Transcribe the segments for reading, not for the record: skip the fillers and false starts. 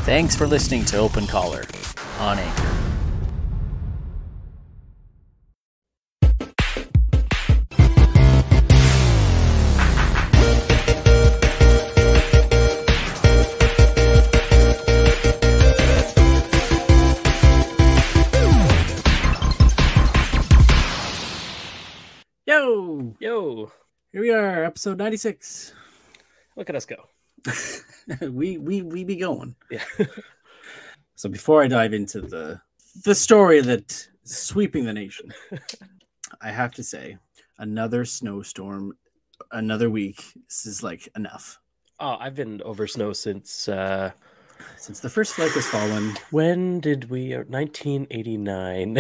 Thanks for listening to Open Caller on Anchor. Yo! Here we are, episode 96. Look at us go. we be going. Yeah. So before I dive into the story that's sweeping the nation, I have to say, another snowstorm, another week. This is like enough. Oh, I've been over snow since the first flake has fallen. When did we? 1989.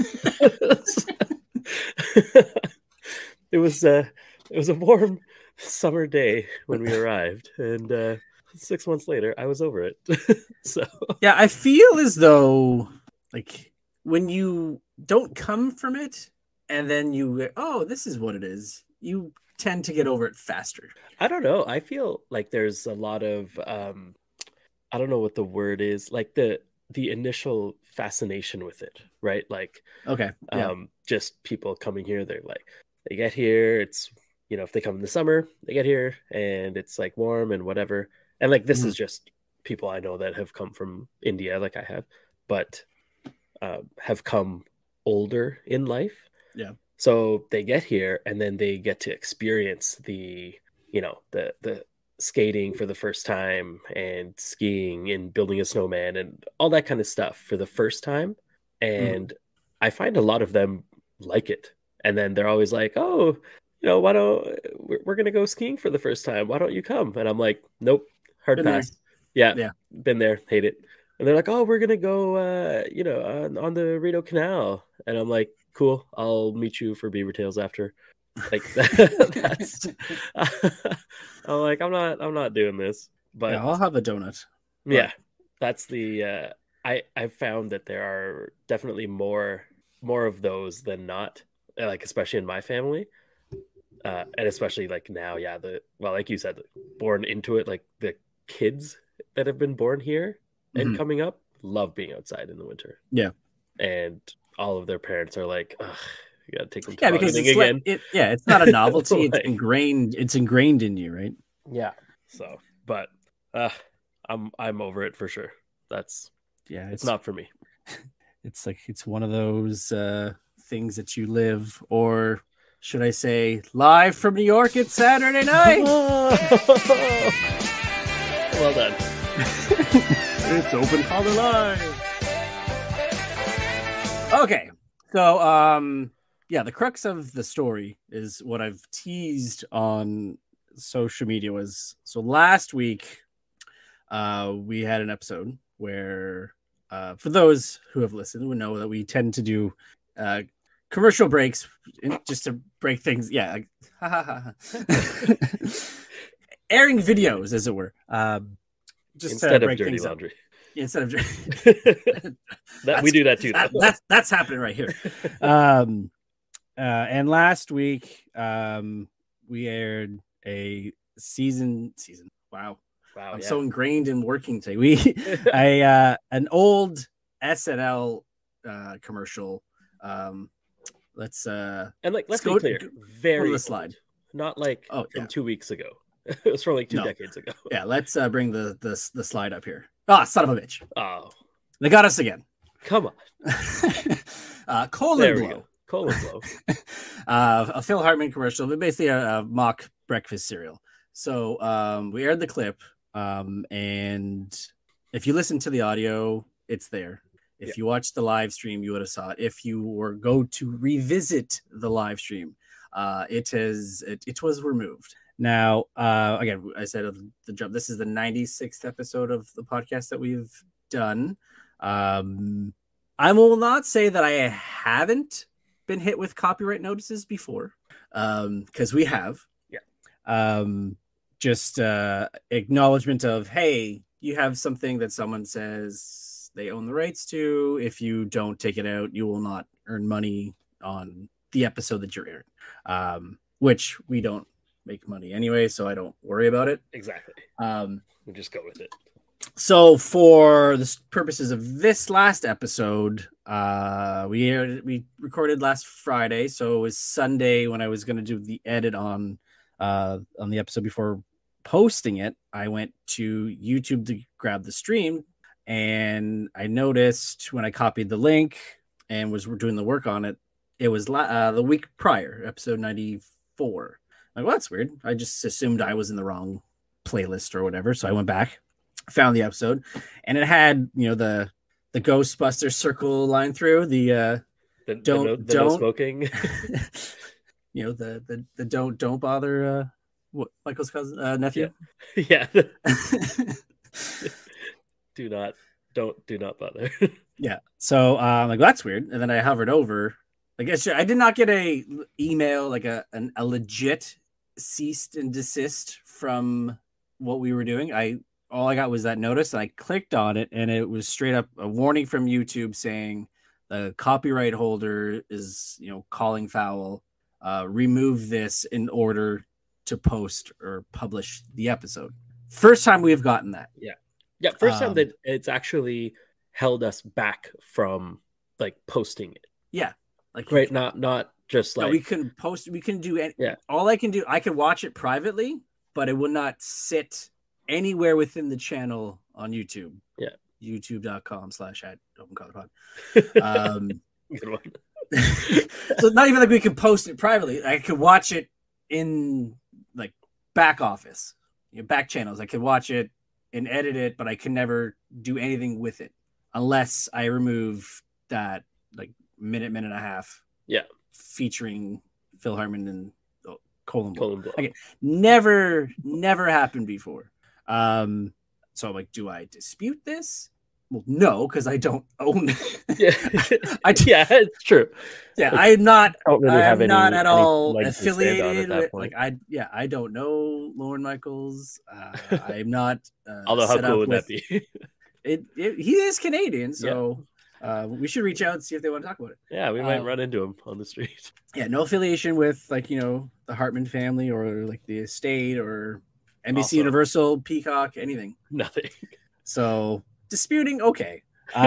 It was a warm summer day when we arrived, and 6 months later, I was over it. So yeah, I feel as though like when you don't come from it, and then this is what it is. You tend to get over it faster. I don't know. I feel like there's a lot of I don't know what the word is, like the initial fascination with it, right? Like, okay, yeah. Just people coming here, they're like, they get here, it's, if they come in the summer, they get here and it's like warm and whatever. And like, this is just people I know that have come from India, like I have, but have come older in life. Yeah. So they get here and then they get to experience the skating for the first time and skiing and building a snowman and all that kind of stuff for the first time. And I find a lot of them like it. And then they're always like, oh, why don't we're going to go skiing for the first time. Why don't you come? And I'm like, nope, hard pass. Yeah. Been there, hate it. And they're like, oh, we're going to go, on the Rideau Canal. And I'm like, cool, I'll meet you for Beaver Tails after. Like that's I'm like, I'm not doing this. But yeah, I'll have a donut. Yeah, that's the I've found that there are definitely more of those than not, like especially in my family, and especially like now, like you said, born into it, like the kids that have been born here and coming up love being outside in the winter. Yeah, and all of their parents are like, ugh, you gotta take them. Yeah, because it's again. It's not a novelty. Like, it's ingrained in you, right? Yeah. So, but I'm over it for sure. It's not for me. It's like it's one of those things that you live, or should I say, live from New York. It's Saturday night. Well done. It's Open Caller Live. Okay, so the crux of the story is what I've teased on social media was, so last week we had an episode where for those who have listened would know that we tend to do commercial breaks just to break things. Yeah. Airing videos, as it were. Just instead to of break dirty things laundry. Up. Instead of we do that too. That's happening right here. And last week we aired a season. Wow. I'm so ingrained in working today. An old SNL commercial. Let's be clear. Very the slide. Not like from 2 weeks ago. It was from like two decades ago. Yeah, let's bring the slide up here. Son of a bitch. Oh. They got us again. Come on. Colon Blow. Colon Blow. A Phil Hartman commercial, but basically a mock breakfast cereal. So we aired the clip, and if you listen to the audio, it's there. If you watch the live stream, you would have saw it. If you were go to revisit the live stream, it was removed. Now, again, I said the jump. This is the 96th episode of the podcast that we've done. I will not say that I haven't been hit with copyright notices before, because we have. Yeah. Just acknowledgement of, hey, you have something that someone says they own the rights to. If you don't take it out, you will not earn money on the episode that you're airing, which we don't make money anyway, so I don't worry about it. Exactly. We just go with it. So for the purposes of this last episode, we recorded last Friday, so it was Sunday when I was going to do the edit on the episode before posting it. I went to YouTube to grab the stream, and I noticed when I copied the link and was doing the work on it, it was the week prior, episode 94. Like, well, that's weird. I just assumed I was in the wrong playlist or whatever, so I went back, found the episode, and it had, you know, the Ghostbuster circle line through the don't no smoking. You know, the don't bother what Michael's cousin nephew. Yeah. do not bother. Yeah. So like, that's weird. And then I hovered over. Like, I did not get a email, like a legit ceased and desist from what we were doing. All I got was that notice, and I clicked on it, and it was straight up a warning from YouTube saying the copyright holder is, you know, calling foul. Remove this in order to post or publish the episode. First time we've gotten that. Yeah. First time that it's actually held us back from like posting it. Yeah. Like, right. Not just like, no, we can post. We can do it. Yeah. All I can do, I can watch it privately, but it will not sit anywhere within the channel on YouTube. Yeah. YouTube.com/@OpenColorPod. Good one. So not even like we can post it privately. I could watch it in like back office, you know, back channels. I could watch it and edit it, but I can never do anything with it unless I remove that like minute and a half. Yeah. Featuring Phil Hartman and Colin Blow. Okay. Never happened before. So I'm like, do I dispute this? Well, no, because I don't own it. Yeah, it's true. Yeah, I'm not. I don't really have any, not at all any affiliated with. Like, I don't know Lorne Michaels. I'm not. Although, how cool would that be? He is Canadian, so we should reach out and see if they want to talk about it. Yeah, we might run into him on the street. Yeah, no affiliation with, like, you know, the Hartman family or like the estate or NBC, also, Universal, Peacock, anything. Nothing. So disputing, okay.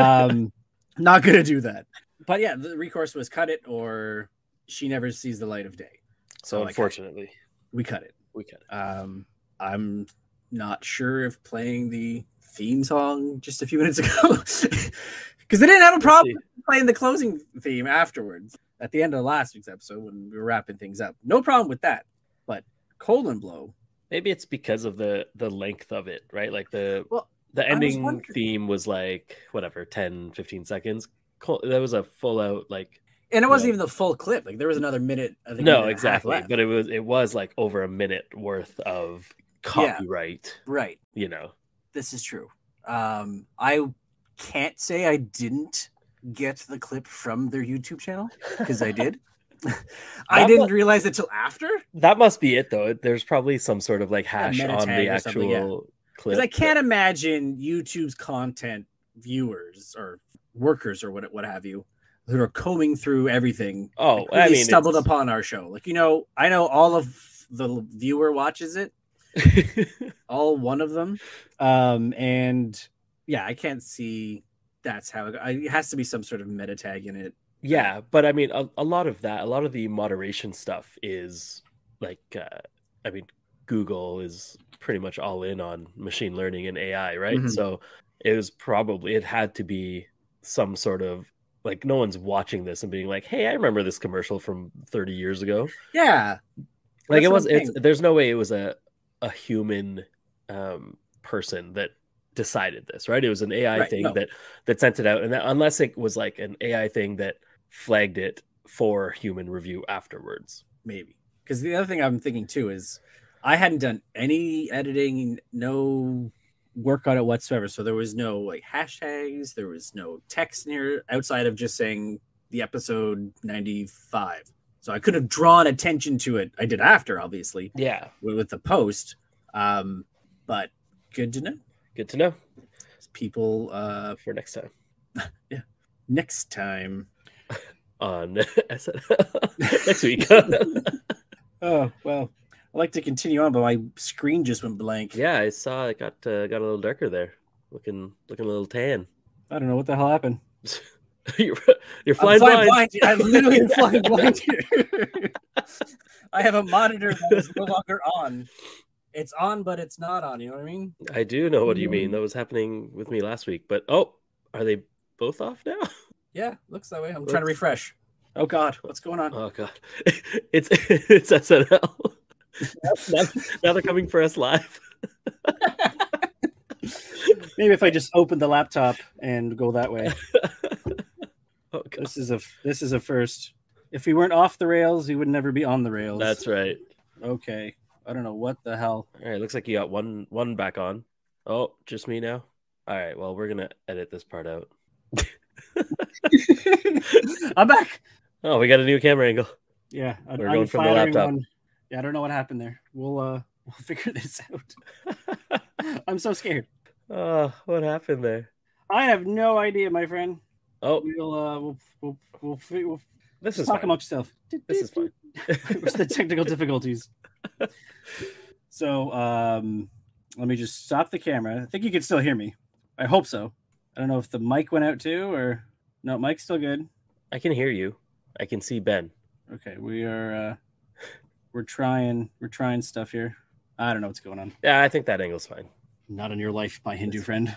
Not gonna do that. But yeah, the recourse was cut it or she never sees the light of day. So unfortunately, we cut it. We cut it. I'm not sure if playing the theme song just a few minutes ago, because they didn't have a problem playing the closing theme afterwards at the end of last week's episode when we were wrapping things up. No problem with that. But Colin Blow. Maybe it's because of the length of it, right? Like the ending theme was like, whatever, 10, 15 seconds. That was a full out, like, and it wasn't even the full clip. Like, there was another minute. I think, no, exactly. But it was like over a minute worth of copyright. Yeah, right. You know, this is true. I can't say I didn't get the clip from their YouTube channel, because I did. I didn't realize it till after. That must be it, though. There's probably some sort of like hash on the actual clip. Because I can't imagine YouTube's content viewers or workers or what have you who are combing through everything. Oh, like, I mean, stumbled upon our show. Like, you know, I know all of the viewer watches it. All one of them. And yeah, I can't see that's how it has to be some sort of meta tag in it. Yeah, but I mean, a lot of the moderation stuff is like, I mean, Google is pretty much all in on machine learning and AI, right? Mm-hmm. So it had to be some sort of, like, no one's watching this and being like, hey, I remember this commercial from 30 years ago. Yeah. Like, there's no way it was a human person that decided this, right? It was an AI thing that sent it out. And unless it was like an AI thing that flagged it for human review afterwards. Maybe. Because the other thing I'm thinking too is I hadn't done any editing, no work on it whatsoever. So there was no like hashtags, there was no text near outside of just saying the episode 95. So I could have drawn attention to it. I did after, obviously. Yeah. With the post. But good to know. Good to know. People for next time. Yeah. Next time. On next week. Oh, well. I'd like to continue on, but my screen just went blank. Yeah, I saw it got a little darker there. looking a little tan. I don't know what the hell happened. you're I'm flying flying blind. blind. I literally am flying blind here. I have a monitor that is no longer on. It's on, but it's not on. You know what I mean? I do know what you mean. That was happening with me last week. But are they both off now? Yeah, looks that way. I'm trying to refresh. Oh God, what's going on? Oh God, it's SNL. Now they're coming for us live. Maybe if I just open the laptop and go that way. Oh, God. This is a first. If we weren't off the rails, we would never be on the rails. That's right. Okay. I don't know what the hell. All right, looks like you got one back on. Oh, just me now. All right, well, we're gonna edit this part out. I'm back. Oh, we got a new camera angle. Yeah, we're going from the laptop. Yeah, I don't know what happened there. We'll figure this out. I'm so scared. What happened there? I have no idea, my friend. Oh, we'll this is talk fine. amongst stuff. This is fine. What's the technical difficulties? So, let me just stop the camera. I think you can still hear me. I hope so. I don't know if the mic went out too, or no, mic's still good. I can hear you. I can see Ben. Okay, we're trying stuff here. I don't know what's going on. Yeah, I think that angle's fine. Not in your life, my Hindu friend.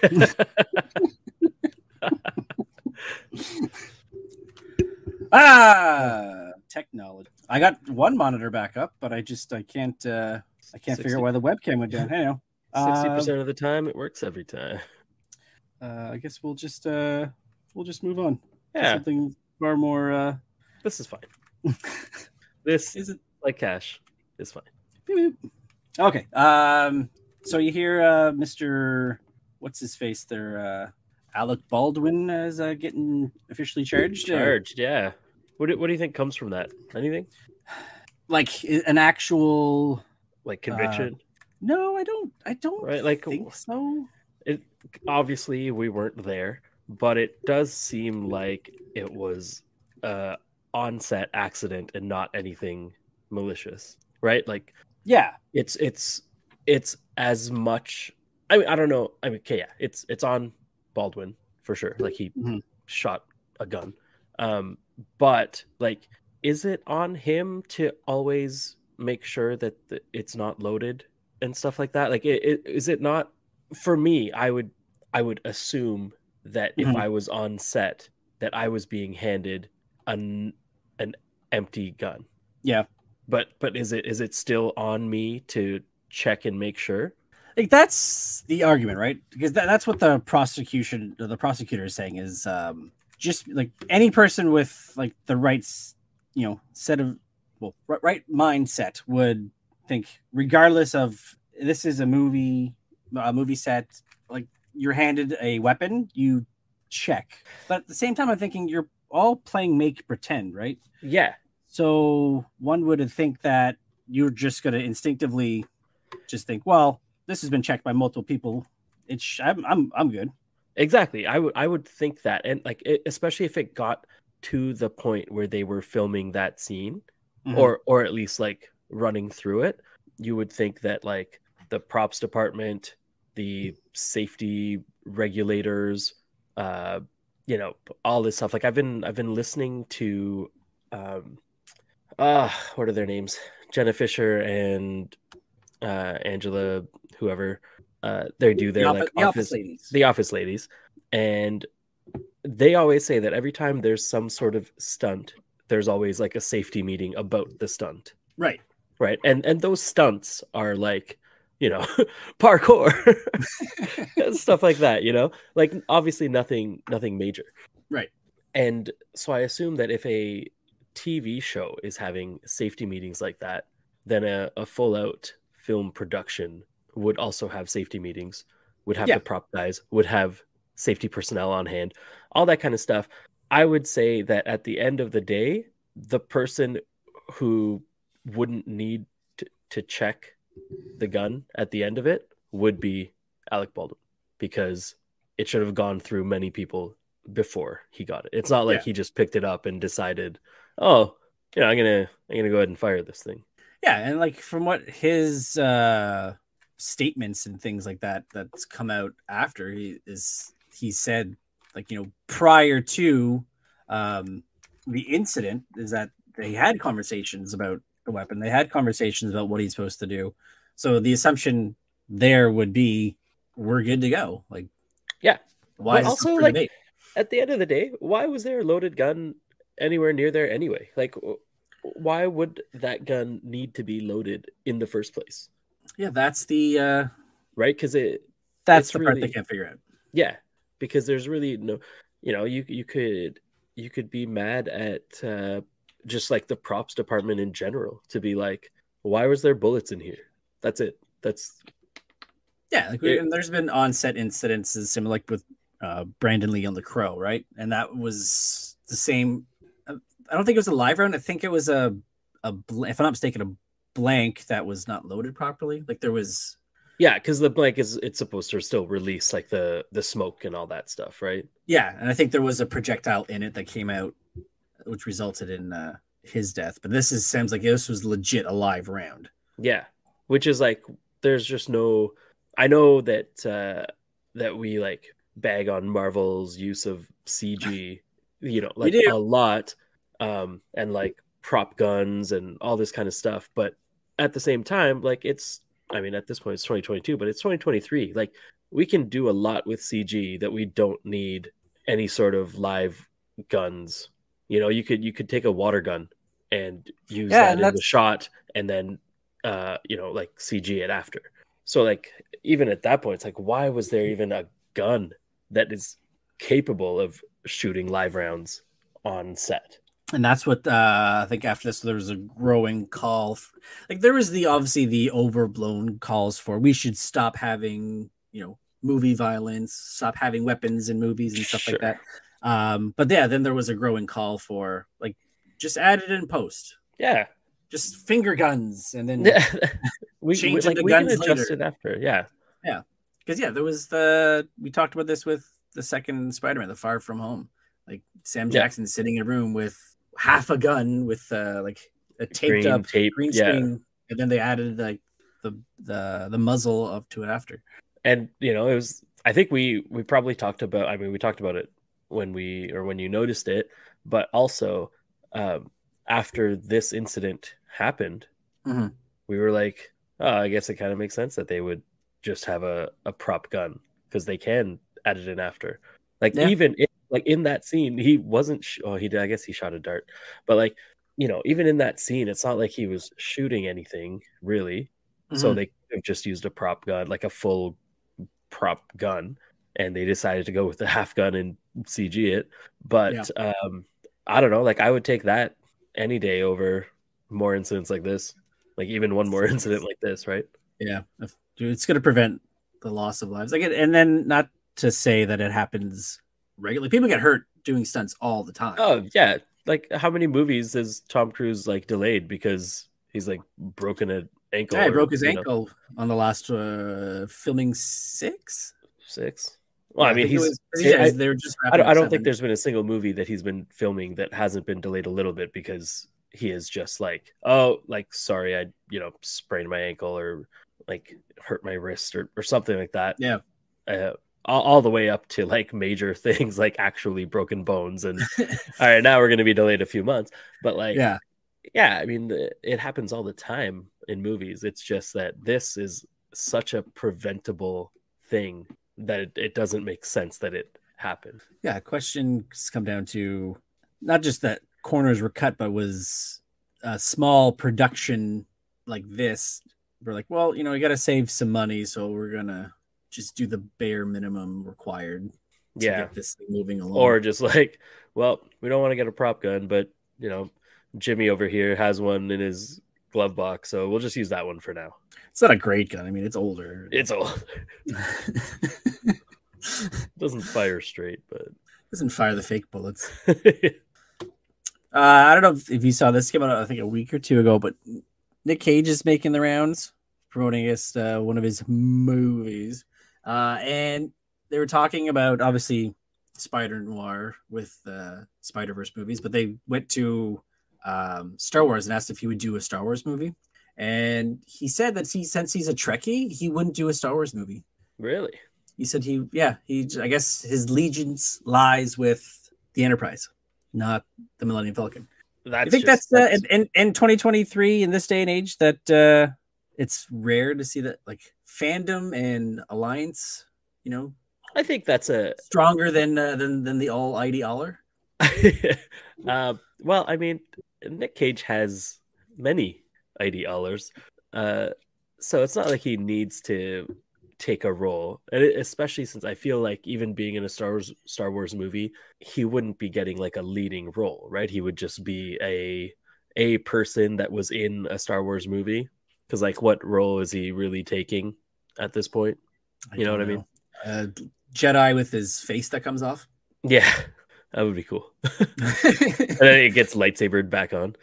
Technology. I got one monitor back up, but I can't figure out why the webcam went down. Hey, 60% of the time, it works every time. I guess we'll just move on. Yeah, something far more. This is fine. This isn't like cash. It's fine. Okay. So you hear Mr. What's his face there? Alec Baldwin is getting officially charged. Yeah. What do you think comes from that? Anything? Like an actual conviction? No, I don't. Right, think so. It obviously we weren't there, but it does seem like it was on-set accident and not anything malicious, right? Like, yeah, it's as much. I mean, I don't know. I mean, okay, yeah, it's on Baldwin for sure. Like he shot a gun, but like, is it on him to always make sure that it's not loaded and stuff like that? Like, is it not? For me, I would assume that if I was on set, that I was being handed an empty gun. Yeah. But is it still on me to check and make sure? Like that's the argument, right? Because that's what the prosecutor is saying is just like any person with like the right set of right mindset would think, regardless of this is a movie set, like you're handed a weapon, you check. But at the same time, I'm thinking you're all playing make pretend, right? Yeah. So one would think that you're just going to instinctively just think, well, this has been checked by multiple people. I'm good. Exactly. I would think that, and like especially if it got to the point where they were filming that scene, or at least like running through it, you would think that like the props department, the safety regulators, all this stuff. Like I've been listening to what are their names? Jenna Fisher and Angela, whoever. They do their the office ladies, and they always say that every time there's some sort of stunt, there's always like a safety meeting about the stunt. Right. And those stunts are like, parkour, stuff like that. Like obviously nothing major. Right. And so I assume that if a TV show is having safety meetings like that, then a full out film production would also have safety meetings, would have the prop guys, would have safety personnel on hand, all that kind of stuff. I would say that at the end of the day, the person who wouldn't need to check the gun at the end of it would be Alec Baldwin, because it should have gone through many people before he got it. It's not like he just picked it up and decided, I'm gonna go ahead and fire this thing. Yeah, and like from what his statements and things like that that's come out after. He said, like, prior to the incident, is that they had conversations about the weapon. They had conversations about what he's supposed to do. So the assumption there would be we're good to go. Like, yeah. Why but also, like, debate? At the end of the day, why was there a loaded gun anywhere near there anyway? Like, why would that gun need to be loaded in the first place? Yeah, that's the right, because that's the part they can't figure out. Yeah, because there's really no, you could be mad at just like the props department in general, to be like, why was there bullets in here? That's it. That's and there's been on-set incidences similar, like with Brandon Lee on The Crow, right? And that was the same. I don't think it was a live round. I think it was if I'm not mistaken, a blank that was not loaded properly. Like there was. Yeah, because the blank it's supposed to still release like the smoke and all that stuff, right? Yeah, and I think there was a projectile in it that came out, which resulted in his death. But sounds like this was legit a live round. Yeah, which is like, there's just no. I know that that we like bag on Marvel's use of CG, like a lot, and like prop guns and all this kind of stuff. But at the same time, like at this point it's 2022, but it's 2023. Like we can do a lot with CG that we don't need any sort of live guns. You could take a water gun and use that in the shot, and then like CG it after. So like even at that point, it's like, why was there even a gun that is capable of shooting live rounds on set? And that's what I think after this, there was a growing call. Like there was obviously the overblown calls for we should stop having, movie violence, stop having weapons in movies and stuff like that. But yeah, then there was a growing call for like, just add it in post. Yeah. Just finger guns and then we can adjust it after. Yeah. Yeah. Because there was we talked about this with the second Spider-Man, the Far From Home. Like Sam Jackson sitting in a room with half a gun with like a taped up green screen, and then they added like the muzzle up to it after. And it was, I think we probably talked about, we talked about it when you noticed it, but also after this incident happened, we were like, oh, I guess it kind of makes sense that they would just have a prop gun, because they can add it in after. Like even in that scene, he wasn't. He did. I guess he shot a dart, but like even in that scene, it's not like he was shooting anything really. So they could have just used a prop gun, like a full prop gun, and they decided to go with the half gun and CG it. But I don't know. Like I would take that any day over more incidents like this. Like even one more incident like this, right? Yeah, it's going to prevent the loss of lives. Like, and then not to say that it happens regularly. People get hurt doing stunts all the time. Oh yeah, like how many movies has Tom Cruise like delayed because he's like broken an ankle? Yeah, he broke his ankle on the last filming six. Well, I mean, they were just. I don't think there's been a single movie that he's been filming that hasn't been delayed a little bit because he is just like, oh, like sorry, I sprained my ankle or like hurt my wrist or something like that. Yeah. All the way up to like major things like actually broken bones and all right, now we're going to be delayed a few months. But like, yeah, I mean, it happens all the time in movies. It's just that this is such a preventable thing that it doesn't make sense that it happened. Yeah. Questions come down to not just that corners were cut, but was a small production like this. We're like, well, we got to save some money. So we're going to just do the bare minimum required to get this thing moving along. Or just like, well, we don't want to get a prop gun, but Jimmy over here has one in his glove box, so we'll just use that one for now. It's not a great gun. I mean, it's older. It doesn't fire straight, but doesn't fire the fake bullets. I don't know if you saw this came out, I think a week or two ago, but Nick Cage is making the rounds, promoting one of his movies. And they were talking about, obviously, Spider-Noir with Spider-Verse movies, but they went to Star Wars and asked if he would do a Star Wars movie. And he said that since he's a Trekkie, he wouldn't do a Star Wars movie. Really? He said I guess his allegiance lies with the Enterprise, not the Millennium Falcon. I think that's in 2023 in this day and age that it's rare to see that like fandom and alliance, I think that's stronger than the all idealer. Well, I mean, Nick Cage has many idealers, so it's not like he needs to take a role, especially since I feel like even being in a Star Wars movie, he wouldn't be getting like a leading role, right? He would just be a person that was in a Star Wars movie. Because like, what role is he really taking at this point? You know what I mean? Jedi with his face that comes off. Yeah, that would be cool. And then it gets lightsabered back on.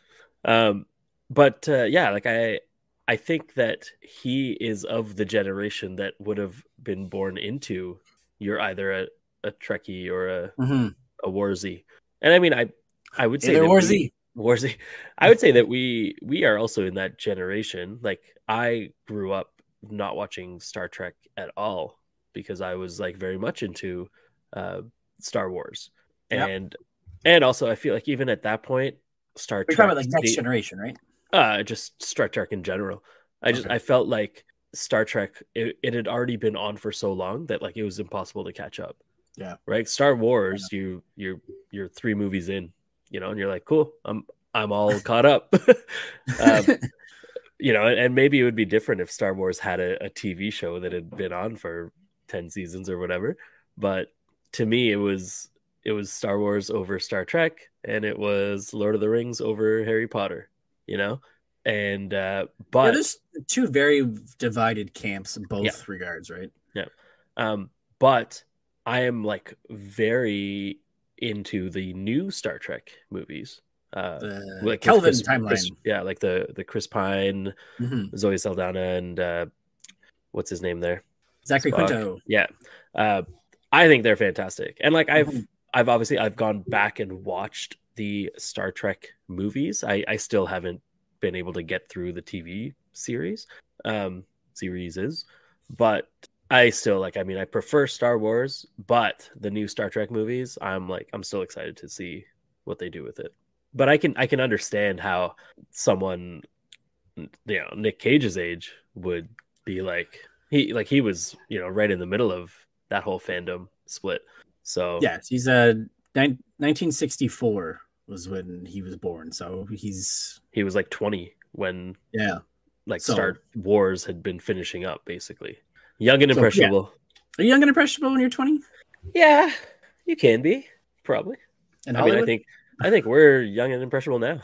But yeah, like I think that he is of the generation that would have been born into you're either a Trekkie or a Warzy. And I mean, I would say Warzy. I would say that we are also in that generation. Like I grew up not watching Star Trek at all because I was like very much into Star Wars. And also I feel like even at that point, Star Trek. You're talking about like Next Generation, right? Just Star Trek in general. I felt like Star Trek it had already been on for so long that like it was impossible to catch up. Yeah. Right. Star Wars, you're 3 movies in, and you're like, cool, I'm all caught up. And maybe it would be different if Star Wars had a TV show that had been on for 10 seasons or whatever. But to me, it was Star Wars over Star Trek, and it was Lord of the Rings over Harry Potter. And but there's 2 very divided camps in both regards, right? Yeah. But I am like very into the new Star Trek movies. Like Kelvin timeline. Like the Chris Pine, Zoe Saldana, and what's his name there? Zachary Quinto. Yeah. I think they're fantastic. And like I've gone back and watched the Star Trek movies. I still haven't been able to get through the TV series. But I still I prefer Star Wars, but the new Star Trek movies, I'm still excited to see what they do with it. But I can understand how someone, Nick Cage's age would be he was, right in the middle of that whole fandom split. So yes, he's 1964 was when he was born. So he was like 20 when Star Wars had been finishing up, basically. Young and impressionable. Are you young and impressionable when you're 20? Yeah, you can be, probably. And I think we're young and impressionable now.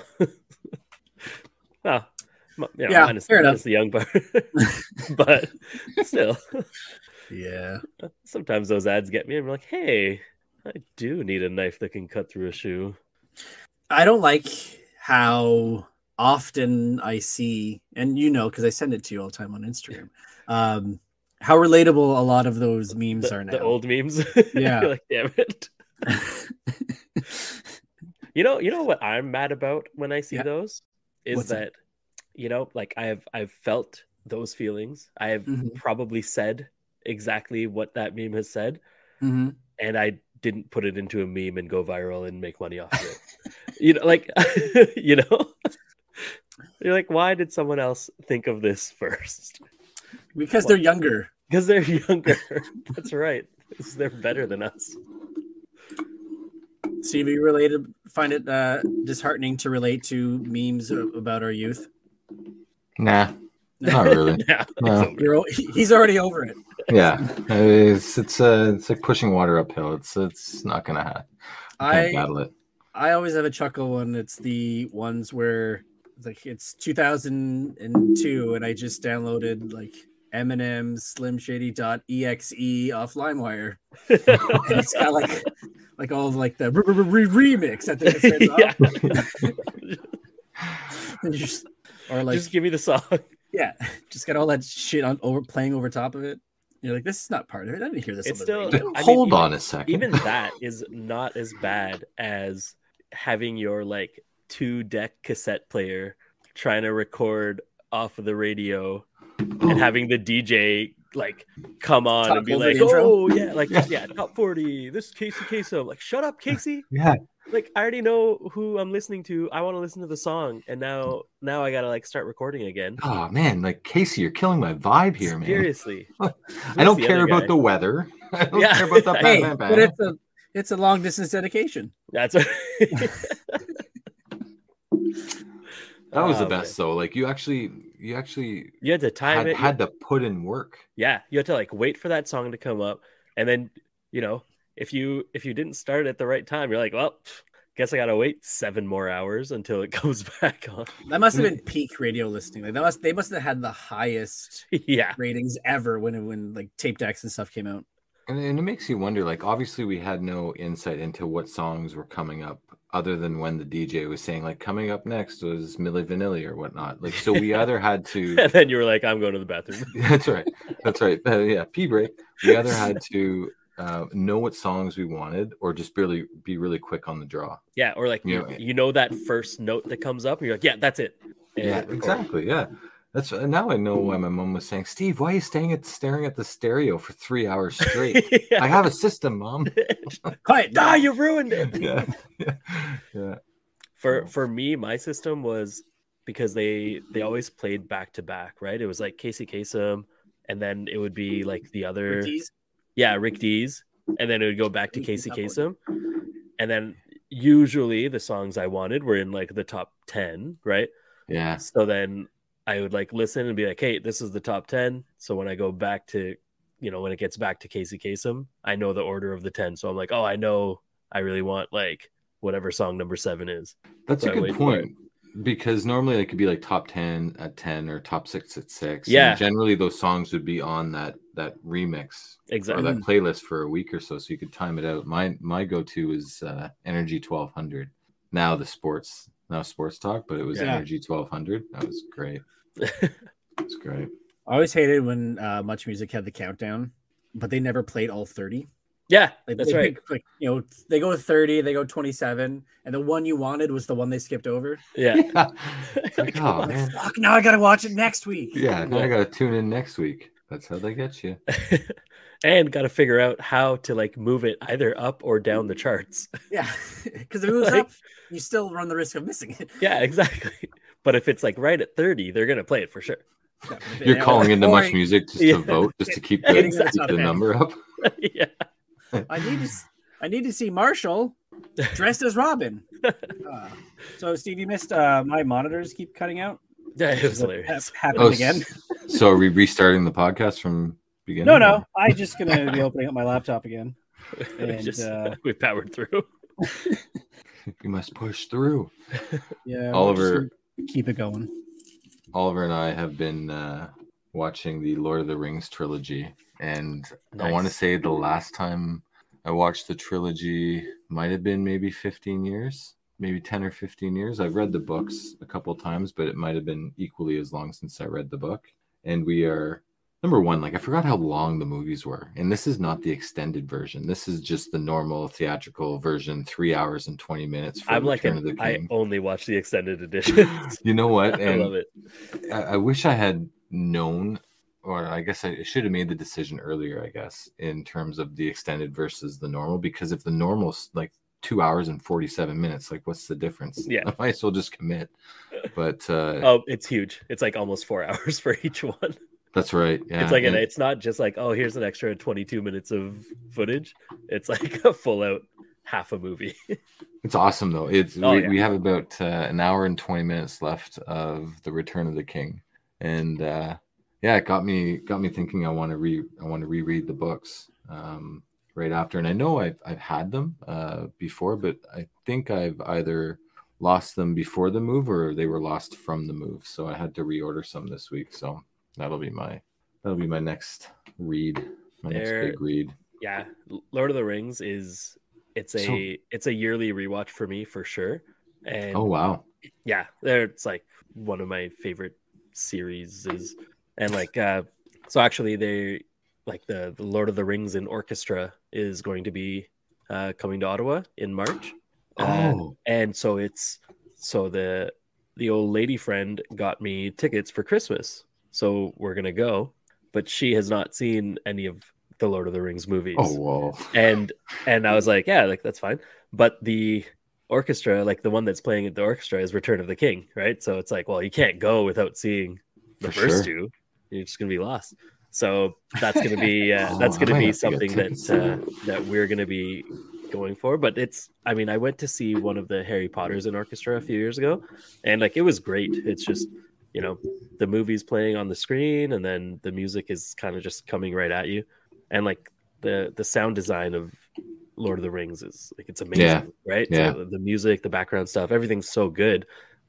Well, minus the young part. But still. Yeah. Sometimes those ads get me. I'm like, hey, I do need a knife that can cut through a shoe. I don't like how often I see, and because I send it to you all the time on Instagram, how relatable a lot of those memes are now. The old memes? Yeah. Like, damn it. You know what I'm mad about when I see those? Is that, I've felt those feelings. I have probably said exactly what that meme has said. And I didn't put it into a meme and go viral and make money off of it. You're like, why did someone else think of this first? Because they're younger. Because they're younger. That's right. They're better than us. Steve, are you find it disheartening to relate to memes about our youth? Nah, not really. No. He's already over it. Yeah, it's like pushing water uphill. It's not gonna happen. Can't battle it. I always have a chuckle when it's the ones where it's 2002 and I just downloaded Eminem Slim Shady.exe off LimeWire. And it's got all of the remix at the and just give me the song. Yeah, just got all that shit playing over top of it. You're like, this is not part of it. I didn't hear this. It's still hold on a second. Even that is not as bad as having your 2-deck cassette player trying to record off of the radio and having the DJ like come on Talk and be over like, the intro? oh yeah, like yeah, top 40. This is Casey Kasem. Like, shut up, Casey. Yeah. Like, I already know who I'm listening to. I want to listen to the song, and now I gotta like start recording again. Oh man, like Casey, you're killing my vibe here, man. Seriously, I don't care about the weather. I don't Yeah. care about the Hey, bam, bam, but bam. it's a long distance dedication. That's That was the Oh, best though. Like you actually you had to time it. had to put in work. Yeah, you had to like wait for that song to come up, and then if you didn't start it at the right time, you're like, well, guess I gotta wait 7 more hours until it comes back on. That must have been peak radio listening. Like they must have had the highest Yeah, ratings ever when like tape decks and stuff came out. And it makes you wonder, like, obviously we had no insight into what songs were coming up other than when the DJ was saying, like, coming up next was Milli Vanilli or whatnot. Like, so we either had to... and then you were like, I'm going to the bathroom. That's right. That's right. Yeah, pee break. We either had to know what songs we wanted or just be really quick on the draw. Yeah, or like you know that first note that comes up, and you're like, yeah, that's it. And Yeah, record. exactly. Yeah. That's now I know why my mom was saying, Steve, why are you staring at the stereo for 3 hours straight? Yeah. I have a system, Mom. Quiet. Ah, you ruined it. Yeah. For me, my system was because they always played back to back, right? It was like Casey Kasem, and then it would be like the other, Rick Dees, and then it would go back to Casey Kasem, and then usually the songs I wanted were in like the top 10, right? Yeah. So then I would like listen and be like, hey, this is the top 10. So when I go back to, when it gets back to Casey Kasem, I know the order of the 10. So I'm like, oh, I know I really want like whatever song number 7 is. That's So a I good wait for point. Because normally it could be like top 10 at 10 or top 6 at 6. Yeah. And generally those songs would be on that remix Exactly. or that playlist for a week or so you could time it out. My go-to is Energy 1200. Now sports talk, but it was Energy 1200. That was great. It's great. I always hated when Much Music had the countdown, but they never played all 30. Yeah, Like, that's right. Like, they go 30, they go 27, and the one you wanted was the one they skipped over. Yeah. It's like, oh, man. Fuck, now I gotta watch it next week. Yeah, now I gotta tune in next week. That's how they get you. And got to figure out how to like move it either up or down the charts. Yeah, because if it moves up, you still run the risk of missing it. Yeah, exactly. But if it's like right at 30, they're gonna play it for sure. You're calling into Much Music just to vote, just to keep the number up. Yeah. I need to see Marshall dressed as Robin. So Steve, you missed my monitors keep cutting out. Yeah, it was hilarious. Happening again. So are we restarting the podcast from beginning? No. I'm just gonna be opening up my laptop again. And we powered through. We must push through. Yeah, Oliver, keep it going. Oliver and I have been watching the Lord of the Rings trilogy, and I want to say the last time I watched the trilogy might have been maybe 15 years, maybe 10 or 15 years. I've read the books a couple of times, but it might have been equally as long since I read the book. And we are, number one, like I forgot how long the movies were. And this is not the extended version. This is just the normal theatrical version, 3 hours and 20 minutes. For I'm like, I only watch the extended edition. You know what? I love it. I wish I had known, or I guess I should have made the decision earlier, I guess, in terms of the extended versus the normal, because if the normal's like 2 hours and 47 minutes, like what's the difference? Yeah. I might as well just commit. But it's huge. It's like almost 4 hours for each one. That's right. Yeah. It's like it's not just like, oh, here's an extra 22 minutes of footage. It's like a full out half a movie. It's awesome though. We have about an hour and 20 minutes left of The Return of the King. And it got me thinking I want to reread the books right after. And I know I've had them before, but I think I've either lost them before the move or they were lost from the move. So I had to reorder some this week. So that'll be my next read, next big read. Yeah, Lord of the Rings it's a yearly rewatch for me for sure. And oh wow, yeah, it's like one of my favorite series is, and like so actually they like the Lord of the Rings in orchestra is going to be coming to Ottawa in March. And so the old lady friend got me tickets for Christmas, so we're gonna go. But she has not seen any of the Lord of the Rings movies. Oh, whoa. And I was like, yeah, like that's fine. But the orchestra, like the one that's playing at the orchestra, is Return of the King, right? So it's like, well, you can't go without seeing the first two. You're just gonna be lost. So that's gonna be something that we're gonna be going for. But I mean, I went to see one of the Harry Potters in orchestra a few years ago, and like it was great. It's just, you know, the movie's playing on the screen, and then the music is kind of just coming right at you, and like the sound design of Lord of the Rings is like, it's amazing, right? Yeah. So the music, the background stuff, everything's so good.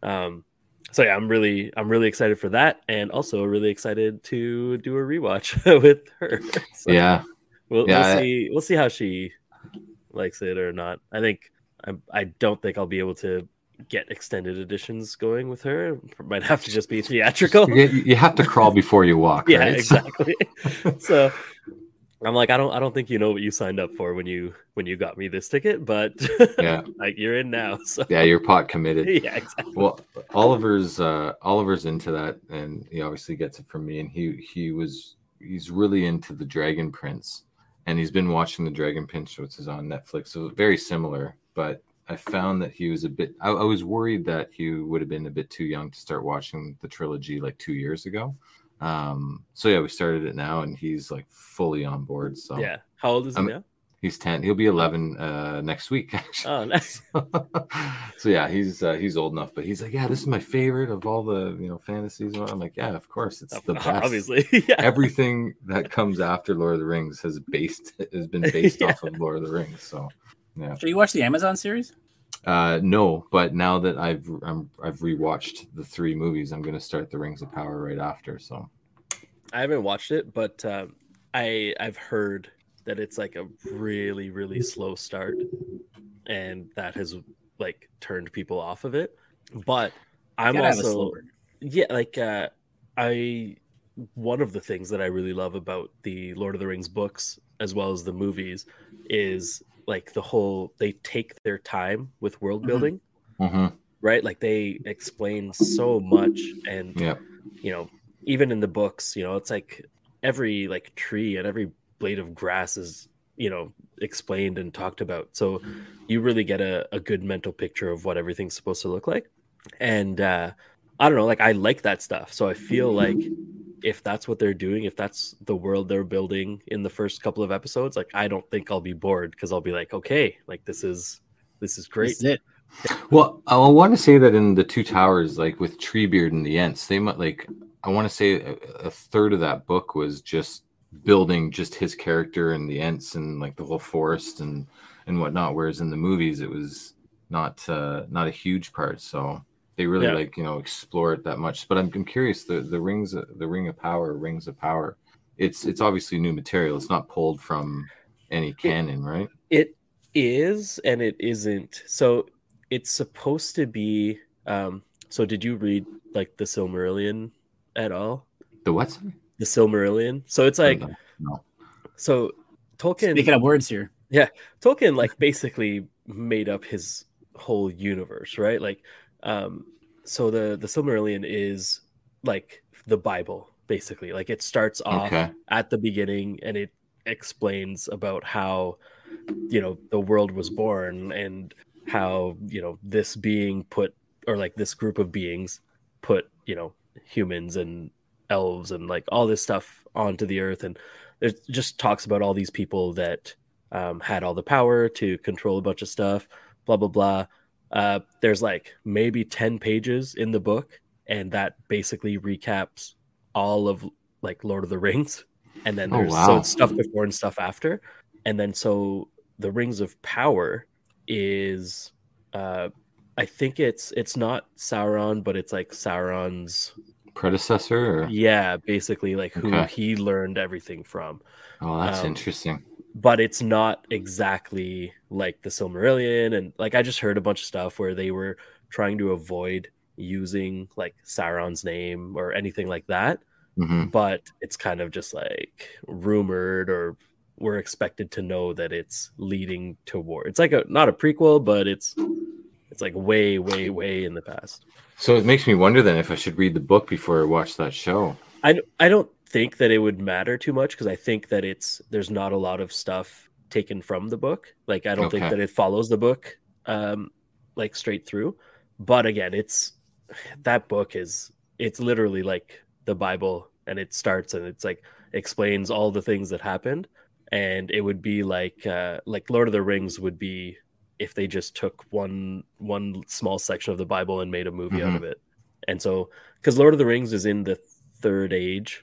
So yeah, I'm really excited for that, and also really excited to do a rewatch with her. So yeah, we'll see how she likes it or not. I don't think I'll be able to get extended editions going with her. It might have to just be theatrical. You have to crawl before you walk. Yeah, right? exactly. So I'm like, I don't think you know what you signed up for when you got me this ticket, but yeah, like you're in now. So yeah, you're pot committed. Yeah, exactly. Well, Oliver's into that, and he obviously gets it from me. And he's really into the Dragon Prince, and he's been watching the Dragon Prince, which is on Netflix. So very similar, but I found that he was a bit. I was worried that he would have been a bit too young to start watching the trilogy like 2 years ago. So yeah, we started it now, and he's like fully on board. So yeah, how old is he now? He's 10. He'll be 11 next week. Actually. Oh, nice. So yeah, he's old enough, but he's like, yeah, this is my favorite of all the fantasies. I'm like, yeah, of course, it's the best. Obviously, yeah. Everything that comes after Lord of the Rings has been based off of Lord of the Rings. So yeah. So you watch the Amazon series? No, but now that I've rewatched the 3 movies, I'm going to start the Rings of Power right after. So I haven't watched it, but I've heard that it's like a really, really slow start, and that has like turned people off of it. But I'm also one of the things that I really love about the Lord of the Rings books as well as the movies is like they take their time with world building, right? Like they explain so much, and even in the books, it's like every like tree and every blade of grass is explained and talked about, so you really get a good mental picture of what everything's supposed to look like. And I don't know, like I like that stuff, so I feel like if that's what they're doing, if that's the world they're building in the first couple of episodes, like I don't think I'll be bored, because I'll be like, okay, like this is great. This is it. Well, I want to say that in the Two Towers, like with Treebeard and the Ents, they might I want to say a third of that book was just building just his character and the Ents and like the whole forest and whatnot, whereas in the movies it was not a huge part, so they really explore it that much. But I'm curious, the Ring of Power, it's obviously new material. It's not pulled from any canon, right? It is and it isn't. So it's supposed to be so did you read like the Silmarillion at all? The what? The Silmarillion. So it's like no. So Tolkien, speaking of words here. Yeah, Tolkien like basically made up his whole universe, right? Like so the Silmarillion is like the Bible, basically. Like it starts off at the beginning, and it explains about how the world was born, and how this being put, or like this group of beings put humans and elves and like all this stuff onto the earth. And it just talks about all these people that had all the power to control a bunch of stuff, blah blah blah. There's like maybe 10 pages in the book, and that basically recaps all of like Lord of the Rings. And then there's so it's stuff before and stuff after. And then so the Rings of Power is I think it's not Sauron, but it's like Sauron's predecessor, or? Yeah, basically like who he learned everything from. Oh, that's interesting. But it's not exactly like the Silmarillion. And like I just heard a bunch of stuff where they were trying to avoid using like Sauron's name or anything like that. But it's kind of just like rumored, or we're expected to know that it's leading to war. It's like not a prequel, but it's it's like way, way, way in the past. So it makes me wonder then if I should read the book before I watch that show. I don't think that it would matter too much because I think that there's not a lot of stuff taken from the book. Like I don't think that it follows the book like straight through. But again, that book it's literally like the Bible, and it starts and it's like explains all the things that happened, and it would be like Lord of the Rings would be if they just took one small section of the Bible and made a movie out of it. And so because Lord of the Rings is in the Third Age,